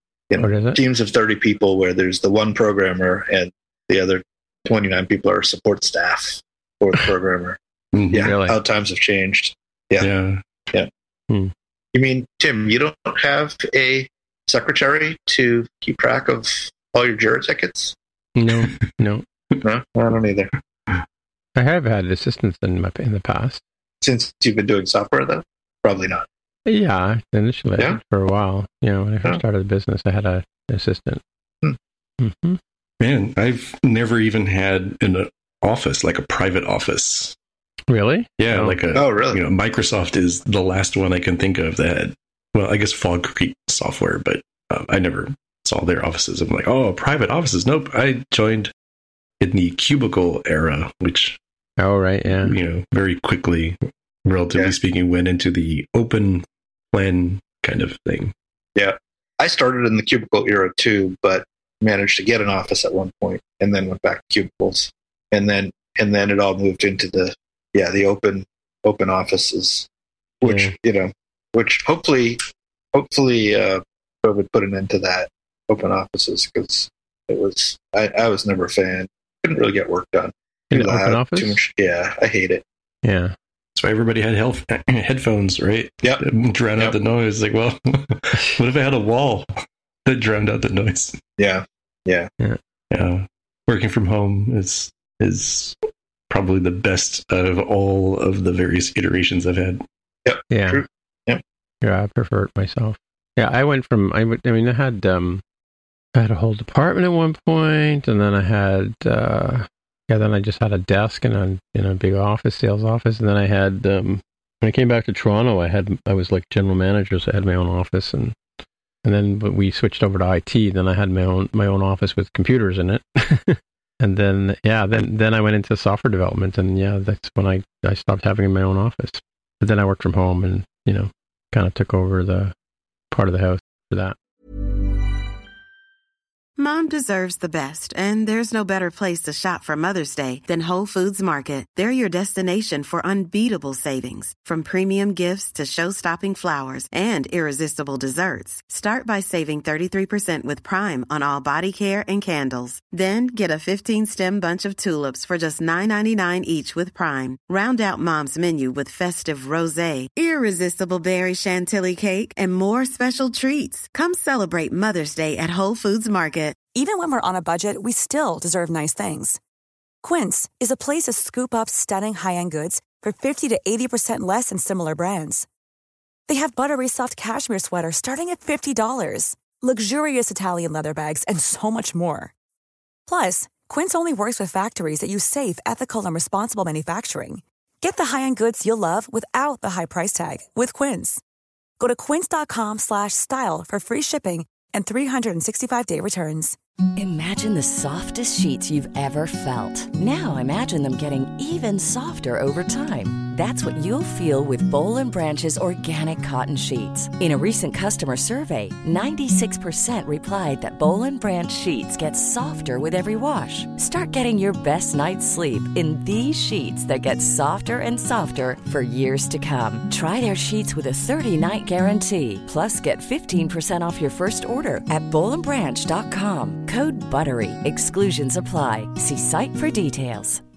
30 people, where there's the one programmer and the other 29 people are support staff for the programmer. Yeah, really? How times have changed. Yeah. You mean, Tim, you don't have a secretary to keep track of all your Jira tickets? No. No, I don't either. I have had assistants in the past. Since you've been doing software, though? Probably not. Yeah, initially I did for a while. When I first started the business, I had an assistant. Mm-hmm. Man, I've never even had an office, like a private office. Really? Yeah, really? Microsoft is the last one I can think of that had, well, I guess Fog Creek software, but I never saw their offices. I'm like, oh, private offices. Nope. I joined in the cubicle era, which, very quickly, relatively speaking, went into the open plan kind of thing. Yeah. I started in the cubicle era too, but managed to get an office at one point and then went back to cubicles. And then it all moved into the open offices, which hopefully COVID put an end to that, open offices, because I was never a fan. Couldn't really get work done. In an open office? Too much, I hate it. Yeah. That's why everybody had headphones, right? Yep. Drown out the noise. Like, well, what if I had a wall that drowned out the noise? Yeah. Working from home is probably the best out of all of the various iterations I've had. Yep. Yeah. True. Yep. Yeah, I prefer it myself. Yeah, I went from I had a whole department at one point, and then I had then I just had a desk and a big office, sales office, and then I had When I came back to Toronto, I was like general manager, so I had my own office, and then we switched over to IT. Then I had my own office with computers in it, and then I went into software development, and that's when I stopped having my own office. But then I worked from home, and kind of took over the part of the house for that. Mom deserves the best, and there's no better place to shop for Mother's Day than Whole Foods Market. They're your destination for unbeatable savings, from premium gifts to show-stopping flowers and irresistible desserts. Start by saving 33% with Prime on all body care and candles. Then get a 15-stem bunch of tulips for just $9.99 each with Prime. Round out Mom's menu with festive rosé, irresistible berry chantilly cake, and more special treats. Come celebrate Mother's Day at Whole Foods Market. Even when we're on a budget, we still deserve nice things. Quince is a place to scoop up stunning high-end goods for 50 to 80% less than similar brands. They have buttery soft cashmere sweaters starting at $50, luxurious Italian leather bags, and so much more. Plus, Quince only works with factories that use safe, ethical, and responsible manufacturing. Get the high-end goods you'll love without the high price tag with Quince. Go to quince.com/style for free shipping and 365-day returns. Imagine the softest sheets you've ever felt. Now imagine them getting even softer over time. That's what you'll feel with Boll & Branch's organic cotton sheets. In a recent customer survey, 96% replied that Boll & Branch sheets get softer with every wash. Start getting your best night's sleep in these sheets that get softer and softer for years to come. Try their sheets with a 30-night guarantee. Plus, get 15% off your first order at bollandbranch.com. Code BUTTERY. Exclusions apply. See site for details.